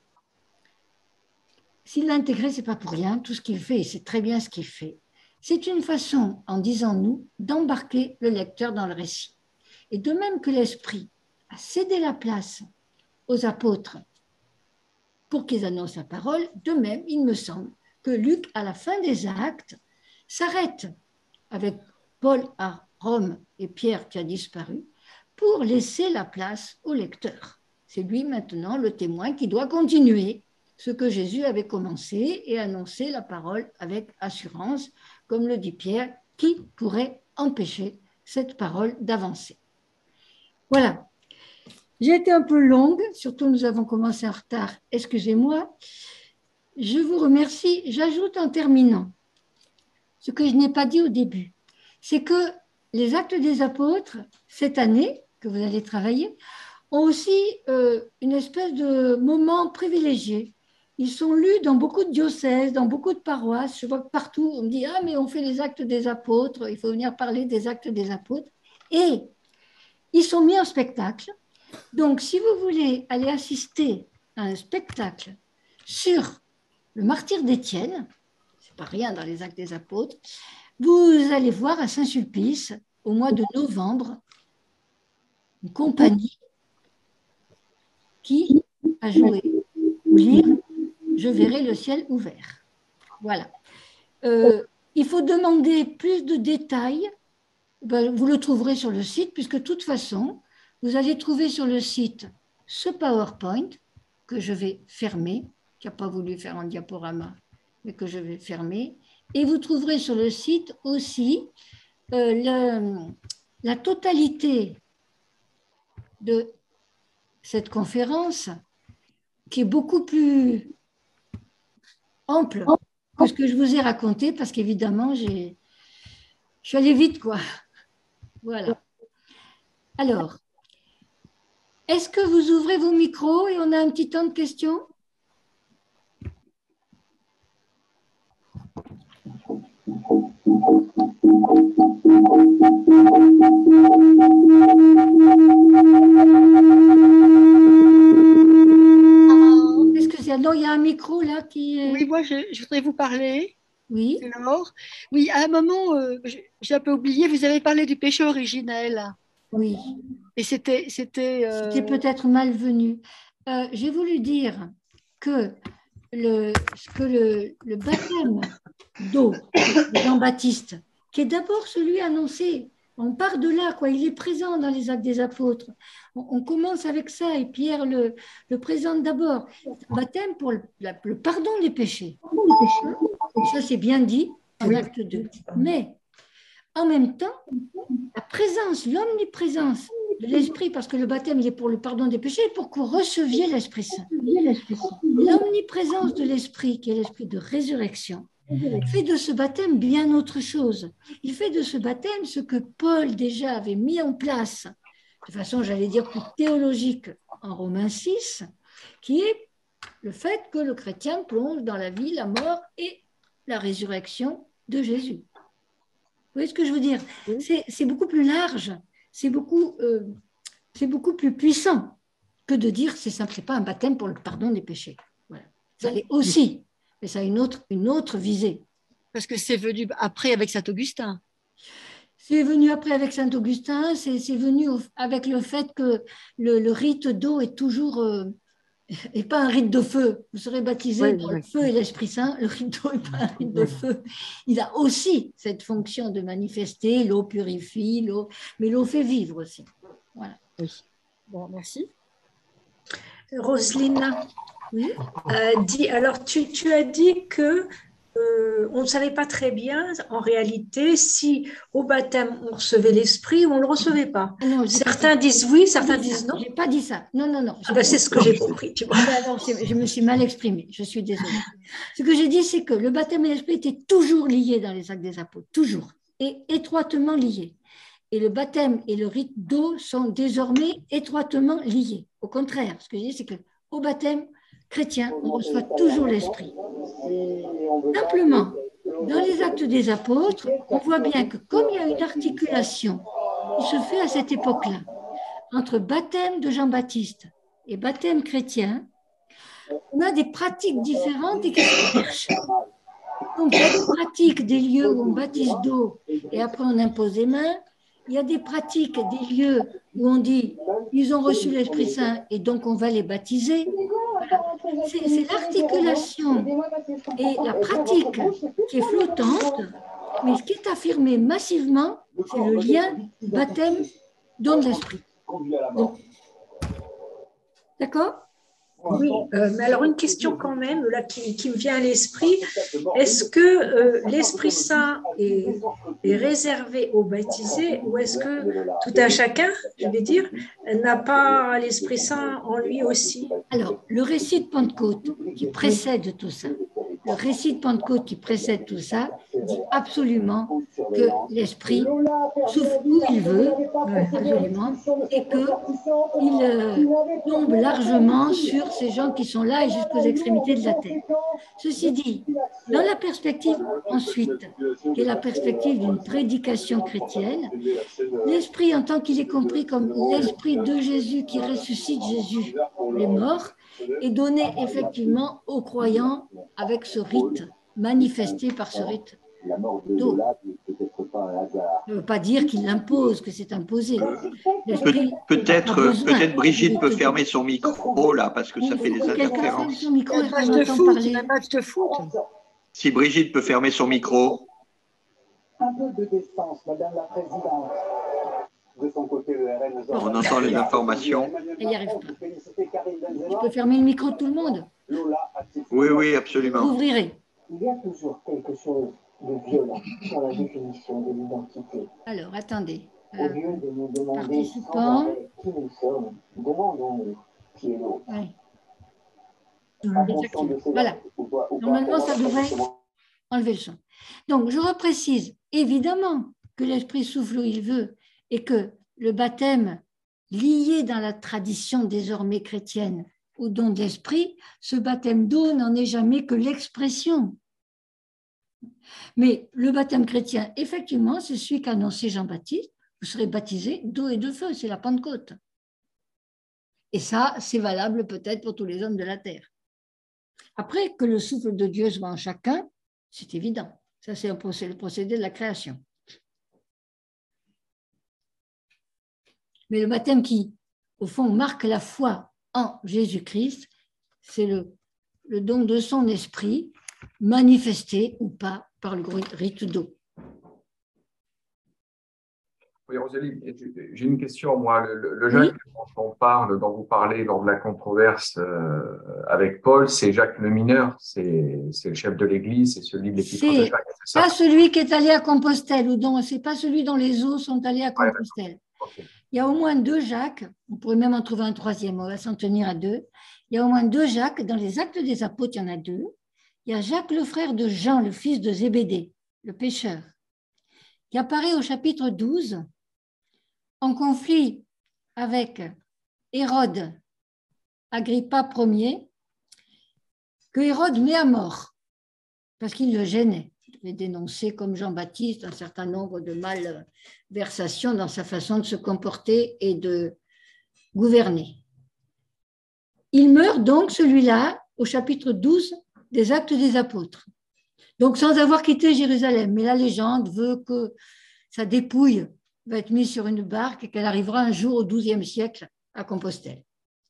S'il l'a intégré, ce n'est pas pour rien, tout ce qu'il fait, et c'est très bien ce qu'il fait. C'est une façon, en disant nous, d'embarquer le lecteur dans le récit. Et de même que l'Esprit a cédé la place aux apôtres pour qu'ils annoncent la parole, de même, il me semble que Luc, à la fin des Actes, s'arrête avec Paul à Rome et Pierre qui a disparu, pour laisser la place au lecteur. C'est lui maintenant le témoin qui doit continuer ce que Jésus avait commencé et annoncer la parole avec assurance, comme le dit Pierre, qui pourrait empêcher cette parole d'avancer. Voilà. J'ai été un peu longue, surtout nous avons commencé en retard, excusez-moi. Je vous remercie. J'ajoute en terminant ce que je n'ai pas dit au début, c'est que les Actes des Apôtres, cette année que vous allez travailler, ont aussi euh, une espèce de moment privilégié. Ils sont lus dans beaucoup de diocèses, dans beaucoup de paroisses. Je vois que partout, on me dit « Ah, mais on fait les Actes des Apôtres, il faut venir parler des Actes des Apôtres. » Et ils sont mis en spectacle. Donc, si vous voulez aller assister à un spectacle sur le martyre d'Étienne, c'est pas rien dans les Actes des Apôtres, vous allez voir à Saint-Sulpice, au mois de novembre, une compagnie qui a joué ou lire « Je verrai le ciel ouvert ». Voilà. Euh, il faut demander plus de détails. Ben, vous le trouverez sur le site, puisque de toute façon, vous allez trouver sur le site ce PowerPoint que je vais fermer, qui n'a pas voulu faire en diaporama, mais que je vais fermer. Et vous trouverez sur le site aussi euh, le, la totalité de cette conférence, qui est beaucoup plus ample que ce que je vous ai raconté, parce qu'évidemment, j'ai, je suis allée vite, quoi. Voilà. Alors, est-ce que vous ouvrez vos micros et on a un petit temps de questions? Est-ce que c'est... Non, il y a un micro là qui est... Oui, moi, je, je voudrais vous parler. Oui. C'est Laure. Oui, à un moment, euh, j'ai un peu oublié, vous avez parlé du péché originel. Oui. Et c'était... C'était euh... C'était peut-être malvenu. Euh, j'ai voulu dire que le, que le, le baptême d'eau de Jean-Baptiste, qui est d'abord celui annoncé, on part de là, quoi. Il est présent dans les Actes des Apôtres. On, on commence avec ça et Pierre le, le présente d'abord. Baptême pour le, la, le pardon des péchés. Ça, c'est bien dit en acte deux. Mais en même temps, la présence, l'omniprésence de l'Esprit, parce que le baptême, il est pour le pardon des péchés, et pour que vous receviez l'Esprit Saint. L'omniprésence de l'Esprit, qui est l'Esprit de résurrection, fait de ce baptême bien autre chose. Il fait de ce baptême ce que Paul déjà avait mis en place, de façon, j'allais dire, plus théologique en Romains six, qui est le fait que le chrétien plonge dans la vie, la mort et la résurrection de Jésus. Vous voyez ce que je veux dire? C'est, c'est beaucoup plus large, c'est beaucoup, euh, c'est beaucoup plus puissant que de dire c'est simple, c'est pas un baptême pour le pardon des péchés. Voilà. Ça l'est aussi, mais ça a une autre, une autre visée. Parce que c'est venu après avec Saint Augustin. C'est venu après avec Saint Augustin, c'est, c'est venu au, avec le fait que le, le rite d'eau est toujours, euh, et pas un rite de feu. Vous serez baptisé Oui, par oui. le feu et l'Esprit Saint. Le rite d'eau n'est pas un rite de feu. Il a aussi cette fonction de manifester. L'eau purifie, l'eau, mais l'eau fait vivre aussi. Voilà. Oui. Bon, merci. Roselyne, Oui. euh, dis, alors tu, tu as dit que euh, on ne savait pas très bien en réalité si au baptême on recevait l'esprit ou on ne le recevait pas. Ah non, je dis pas Certains ça. disent oui, certains Je dis disent ça. non. J'ai pas dit ça. Non, non, non. Ah ben, c'est ce que j'ai compris. Tu vois. Ah ben alors, c'est- je me suis mal exprimée. Je suis désolée. Ce que j'ai dit, c'est que le baptême et l'esprit étaient toujours liés dans les actes des apôtres, toujours, et étroitement liés. Et le baptême et le rite d'eau sont désormais étroitement liés. Au contraire, ce que je dis, c'est qu'au baptême chrétien, on reçoit toujours l'esprit. Simplement, dans les actes des apôtres, on voit bien que comme il y a une articulation qui se fait à cette époque-là, entre baptême de Jean-Baptiste et baptême chrétien, on a des pratiques différentes et qui se cherchent. Donc, il y a des pratiques des lieux où on baptise d'eau et après on impose les mains. Il y a des pratiques des lieux où on dit ils ont reçu l'Esprit Saint et donc on va les baptiser. Voilà. C'est, c'est l'articulation et la pratique qui est flottante, mais ce qui est affirmé massivement, c'est le lien baptême don de l'Esprit. Donc, d'accord? Oui, euh, mais alors une question quand même là qui, qui me vient à l'esprit. Est-ce que euh, l'Esprit Saint est, est réservé aux baptisés ou est-ce que tout un chacun, je vais dire, n'a pas l'Esprit Saint en lui aussi? Alors, le récit de Pentecôte qui précède tout ça, le récit de Pentecôte qui précède tout ça, dit absolument que l'Esprit souffle où il veut, absolument, et qu'il euh, tombe largement sur ces gens qui sont là et jusqu'aux extrémités de la terre. Ceci dit, dans la perspective ensuite, qui est la perspective d'une prédication chrétienne, l'Esprit, en tant qu'il est compris comme l'Esprit de Jésus qui ressuscite Jésus, les morts, est donné effectivement aux croyants avec ce rite, manifesté par ce rite d'eau. Ça ne veut pas dire qu'il l'impose, que c'est imposé. L'Esprit Peut- n'a Peut-être pas besoin. peut-être Brigitte peut fermer son micro là parce que ça fait des Quelqu'un ferme interférences. son micro, Un elle match va de m'entendre foot, parler. un match de foot. Si Brigitte peut fermer son micro. Un peu de décence, Madame la Présidente. De son côté, le R N. On entend les informations. Elle n'y arrive pas. Je peux fermer le micro de tout le monde. Oui, oui, absolument. Vous ouvrirez. Il y a toujours quelque chose de violent dans la définition de l'identité. Alors, attendez. Au Euh, lieu de nous demander participants. sans arrêt qui nous sommes, demandons-nous qui est l'autre. ouais. Attention de ces Voilà. actes ou pas- ou pas Normalement, ça avoir devrait comportement. enlever le son. Donc, je reprécise évidemment que l'Esprit souffle où il veut et que le baptême lié dans la tradition désormais chrétienne au don de l'Esprit, ce baptême d'eau n'en est jamais que l'expression. Mais le baptême chrétien, effectivement, c'est celui qu'a annoncé Jean-Baptiste. Vous serez baptisés d'eau et de feu, c'est la Pentecôte. Et ça, c'est valable peut-être pour tous les hommes de la terre. Après, que le souffle de Dieu soit en chacun, c'est évident. Ça, c'est un procédé, le procédé de la création. Mais le baptême qui, au fond, marque la foi en Jésus-Christ, c'est le, le don de son esprit, manifesté ou pas par le rite d'eau. Oui, Rosalie, j'ai une question, moi. Le, le Jacques oui. dont on parle, dont vous parlez lors de la controverse euh, avec Paul, c'est Jacques le Mineur, c'est le chef de l'Église, c'est celui de l'Épître de Jacques. C'est pas celui qui est allé à Compostelle, ou dont c'est pas celui dont les eaux sont allés à Compostelle. Ouais, okay. Il y a au moins deux Jacques, on pourrait même en trouver un troisième, on va s'en tenir à deux. Il y a au moins deux Jacques, dans les Actes des Apôtres, il y en a deux. Il y a Jacques, le frère de Jean, le fils de Zébédée, le pêcheur, qui apparaît au chapitre douze, en conflit avec Hérode Agrippa Ier, que Hérode met à mort, parce qu'il le gênait. Il avait dénoncé, comme Jean-Baptiste, un certain nombre de malversations dans sa façon de se comporter et de gouverner. Il meurt donc, celui-là, au chapitre douze des Actes des Apôtres. Donc, sans avoir quitté Jérusalem. Mais la légende veut que sa dépouille va être mise sur une barque et qu'elle arrivera un jour au douzième siècle à Compostelle.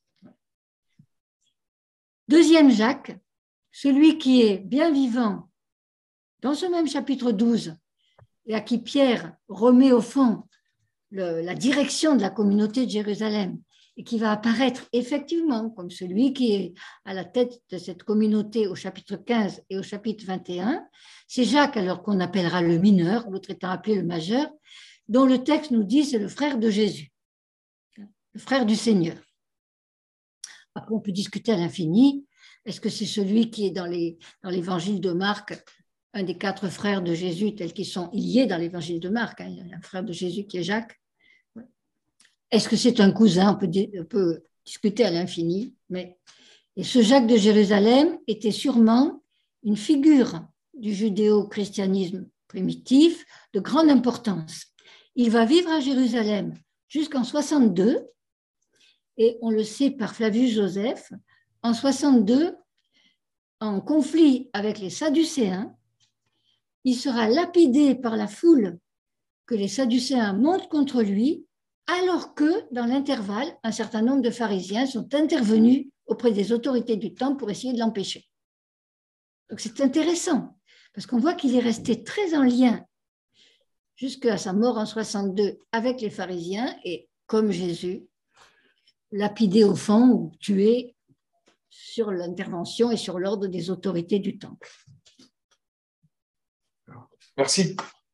Deuxième Jacques, celui qui est bien vivant dans ce même chapitre douze et à qui Pierre remet au fond le, la direction de la communauté de Jérusalem et qui va apparaître effectivement comme celui qui est à la tête de cette communauté au chapitre quinze et au chapitre vingt et un, c'est Jacques, alors qu'on appellera le mineur, l'autre étant appelé le majeur, dont le texte nous dit c'est le frère de Jésus, le frère du Seigneur. Après, on peut discuter à l'infini, est-ce que c'est celui qui est dans l'évangile de Marc, un des quatre frères de Jésus tels qu'ils sont, il y est dans l'évangile de Marc, hein, il y a un frère de Jésus qui est Jacques. Est-ce que c'est un cousin? On peut, on peut discuter à l'infini, mais et ce Jacques de Jérusalem était sûrement une figure du judéo-christianisme primitif de grande importance. Il va vivre à Jérusalem jusqu'en soixante-deux, et on le sait par Flavius Joseph, en soixante-deux, en conflit avec les Sadducéens, il sera lapidé par la foule que les Sadducéens montent contre lui, alors que, dans l'intervalle, un certain nombre de pharisiens sont intervenus auprès des autorités du temple pour essayer de l'empêcher. Donc c'est intéressant, parce qu'on voit qu'il est resté très en lien jusqu'à sa mort en soixante-deux avec les pharisiens et, comme Jésus, lapidé au fond ou tué sur l'intervention et sur l'ordre des autorités du temple. Merci.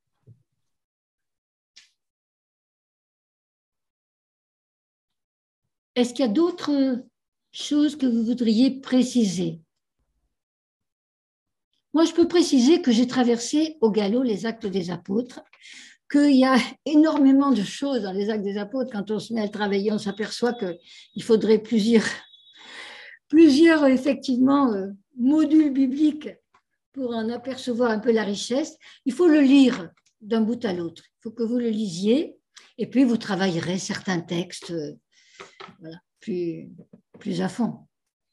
Est-ce qu'il y a d'autres choses que vous voudriez préciser? Moi, je peux préciser que j'ai traversé au galop les Actes des Apôtres, qu'il y a énormément de choses dans les Actes des Apôtres. Quand on se met à travailler, on s'aperçoit qu'il faudrait plusieurs, plusieurs effectivement, modules bibliques pour en apercevoir un peu la richesse. Il faut le lire d'un bout à l'autre. Il faut que vous le lisiez et puis vous travaillerez certains textes voilà, plus, plus à fond.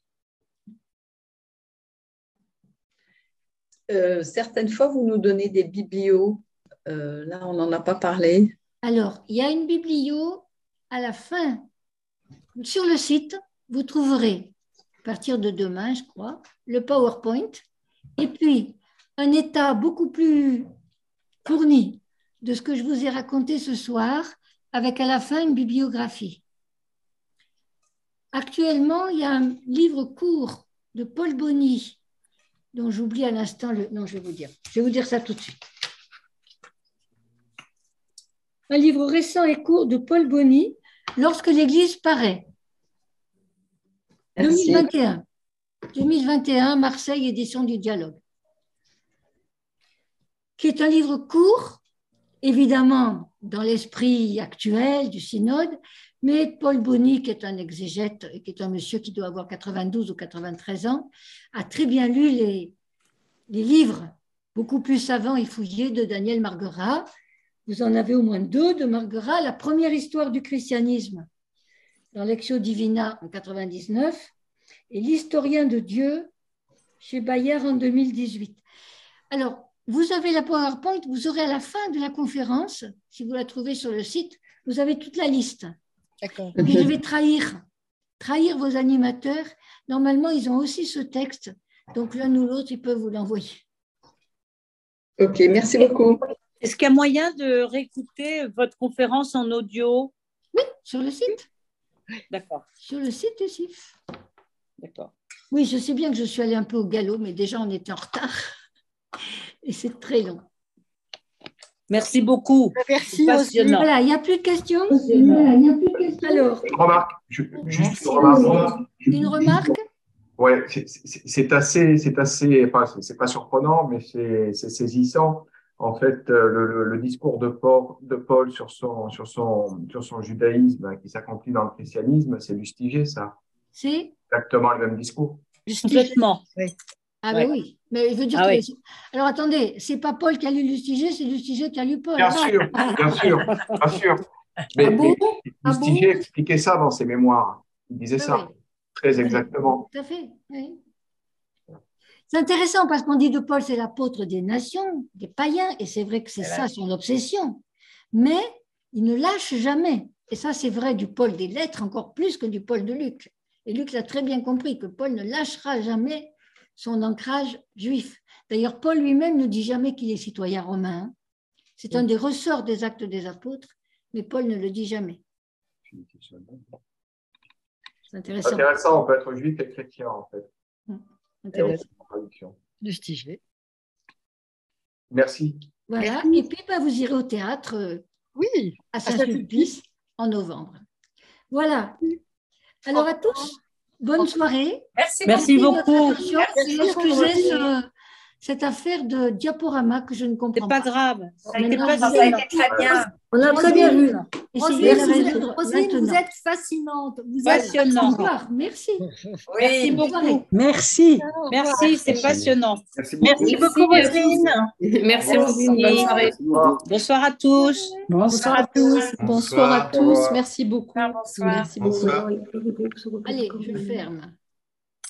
Euh, certaines fois, vous nous donnez des biblios. Euh, là, on n'en a pas parlé. Alors, il y a une biblio à la fin. Sur le site, vous trouverez, à partir de demain, je crois, le PowerPoint et puis un état beaucoup plus fourni de ce que je vous ai raconté ce soir, avec à la fin une bibliographie. Actuellement, il y a un livre court de Paul Bonny, dont j'oublie à l'instant le... Non, je vais vous dire. Je vais vous dire ça tout de suite. Un livre récent et court de Paul Bonny, Lorsque l'Église paraît. deux mille vingt et un. deux mille vingt et un, Marseille, édition du Dialogue. Qui est un livre court, évidemment dans l'esprit actuel du synode, mais Paul Bonny, qui est un exégète, qui est un monsieur qui doit avoir quatre-vingt-douze ou quatre-vingt-treize ans, a très bien lu les, les livres beaucoup plus savants et fouillés de Daniel Marguerat. Vous en avez au moins deux de Marguerat. La première histoire du christianisme dans Lectio Divina en quatre-vingt-dix-neuf et l'historien de Dieu chez Bayard en deux mille dix-huit. Alors, vous avez la PowerPoint, vous aurez à la fin de la conférence, si vous la trouvez sur le site, vous avez toute la liste. D'accord. Et je vais trahir, trahir vos animateurs. Normalement, ils ont aussi ce texte, donc l'un ou l'autre, ils peuvent vous l'envoyer. Ok, merci beaucoup. Est-ce qu'il y a moyen de réécouter votre conférence en audio? Oui, sur le site. D'accord. Sur le site du C I F. D'accord. Oui, je sais bien que je suis allée un peu au galop, mais déjà on était en retard. Et c'est très long. Merci beaucoup. Merci, passionnant. Voilà, il n'y a plus de questions. Voilà, il n'y a plus de questions. Alors, Une remarque, je- juste merci. une remarque. Une remarque? Ouais, c'est- c'est c'est assez, c'est assez, enfin, c'est- c'est pas surprenant, mais c'est c'est saisissant. En fait, euh, le, le, le discours de Paul, de Paul sur son, sur son, sur son judaïsme hein, qui s'accomplit dans le christianisme, c'est Lustiger, ça. C'est Exactement le même discours. Complètement. Oui. Ah Ouais. ben oui, mais je veux dire Ah que… oui. Alors attendez, c'est pas Paul qui a lu Lustiger, c'est Lustiger qui a lu Paul. Bien sûr, bien sûr, bien sûr. Mais, Ah bon mais Ah Lustiger bon expliquait ça dans ses mémoires. Il disait Ah ça, oui. très exactement. Tout à fait, oui. C'est intéressant parce qu'on dit de Paul, c'est l'apôtre des nations, des païens, et c'est vrai que c'est ça son obsession. Mais il ne lâche jamais. Et ça, c'est vrai du Paul des lettres, encore plus que du Paul de Luc. Et Luc l'a très bien compris, que Paul ne lâchera jamais son ancrage juif. D'ailleurs, Paul lui-même ne dit jamais qu'il est citoyen romain. C'est un des ressorts des Actes des Apôtres, mais Paul ne le dit jamais. C'est intéressant. Intéressant, on peut être juif et chrétien, en fait. Intéressant. Lustiger. Merci. Voilà. Merci. Et puis, bah, vous irez au théâtre euh, Oui, à Saint-Sulpice en novembre. Voilà. Alors à tous, bonne soirée. Merci, Merci de votre beaucoup. attention. Merci. Et excusez ce- cette affaire de diaporama que je ne comprends C'est pas. pas grave. Ça a été Maintenant, pas vous ça a allez- été très bien. On a très bien vu. Essayez de la Roselyne, résoudre Roselyne, vous maintenant. êtes fascinante. Vous êtes Passionnant. Au revoir. Merci. Merci Bonne beaucoup. soirée. Merci. Merci, c'est passionnant. Merci beaucoup. Merci beaucoup, Roselyne. Merci, Roselyne. Bonne soirée. Bonsoir à tous. Bonsoir à tous. Bonsoir à tous. Merci beaucoup. Bonsoir. Merci beaucoup. Allez, je ferme.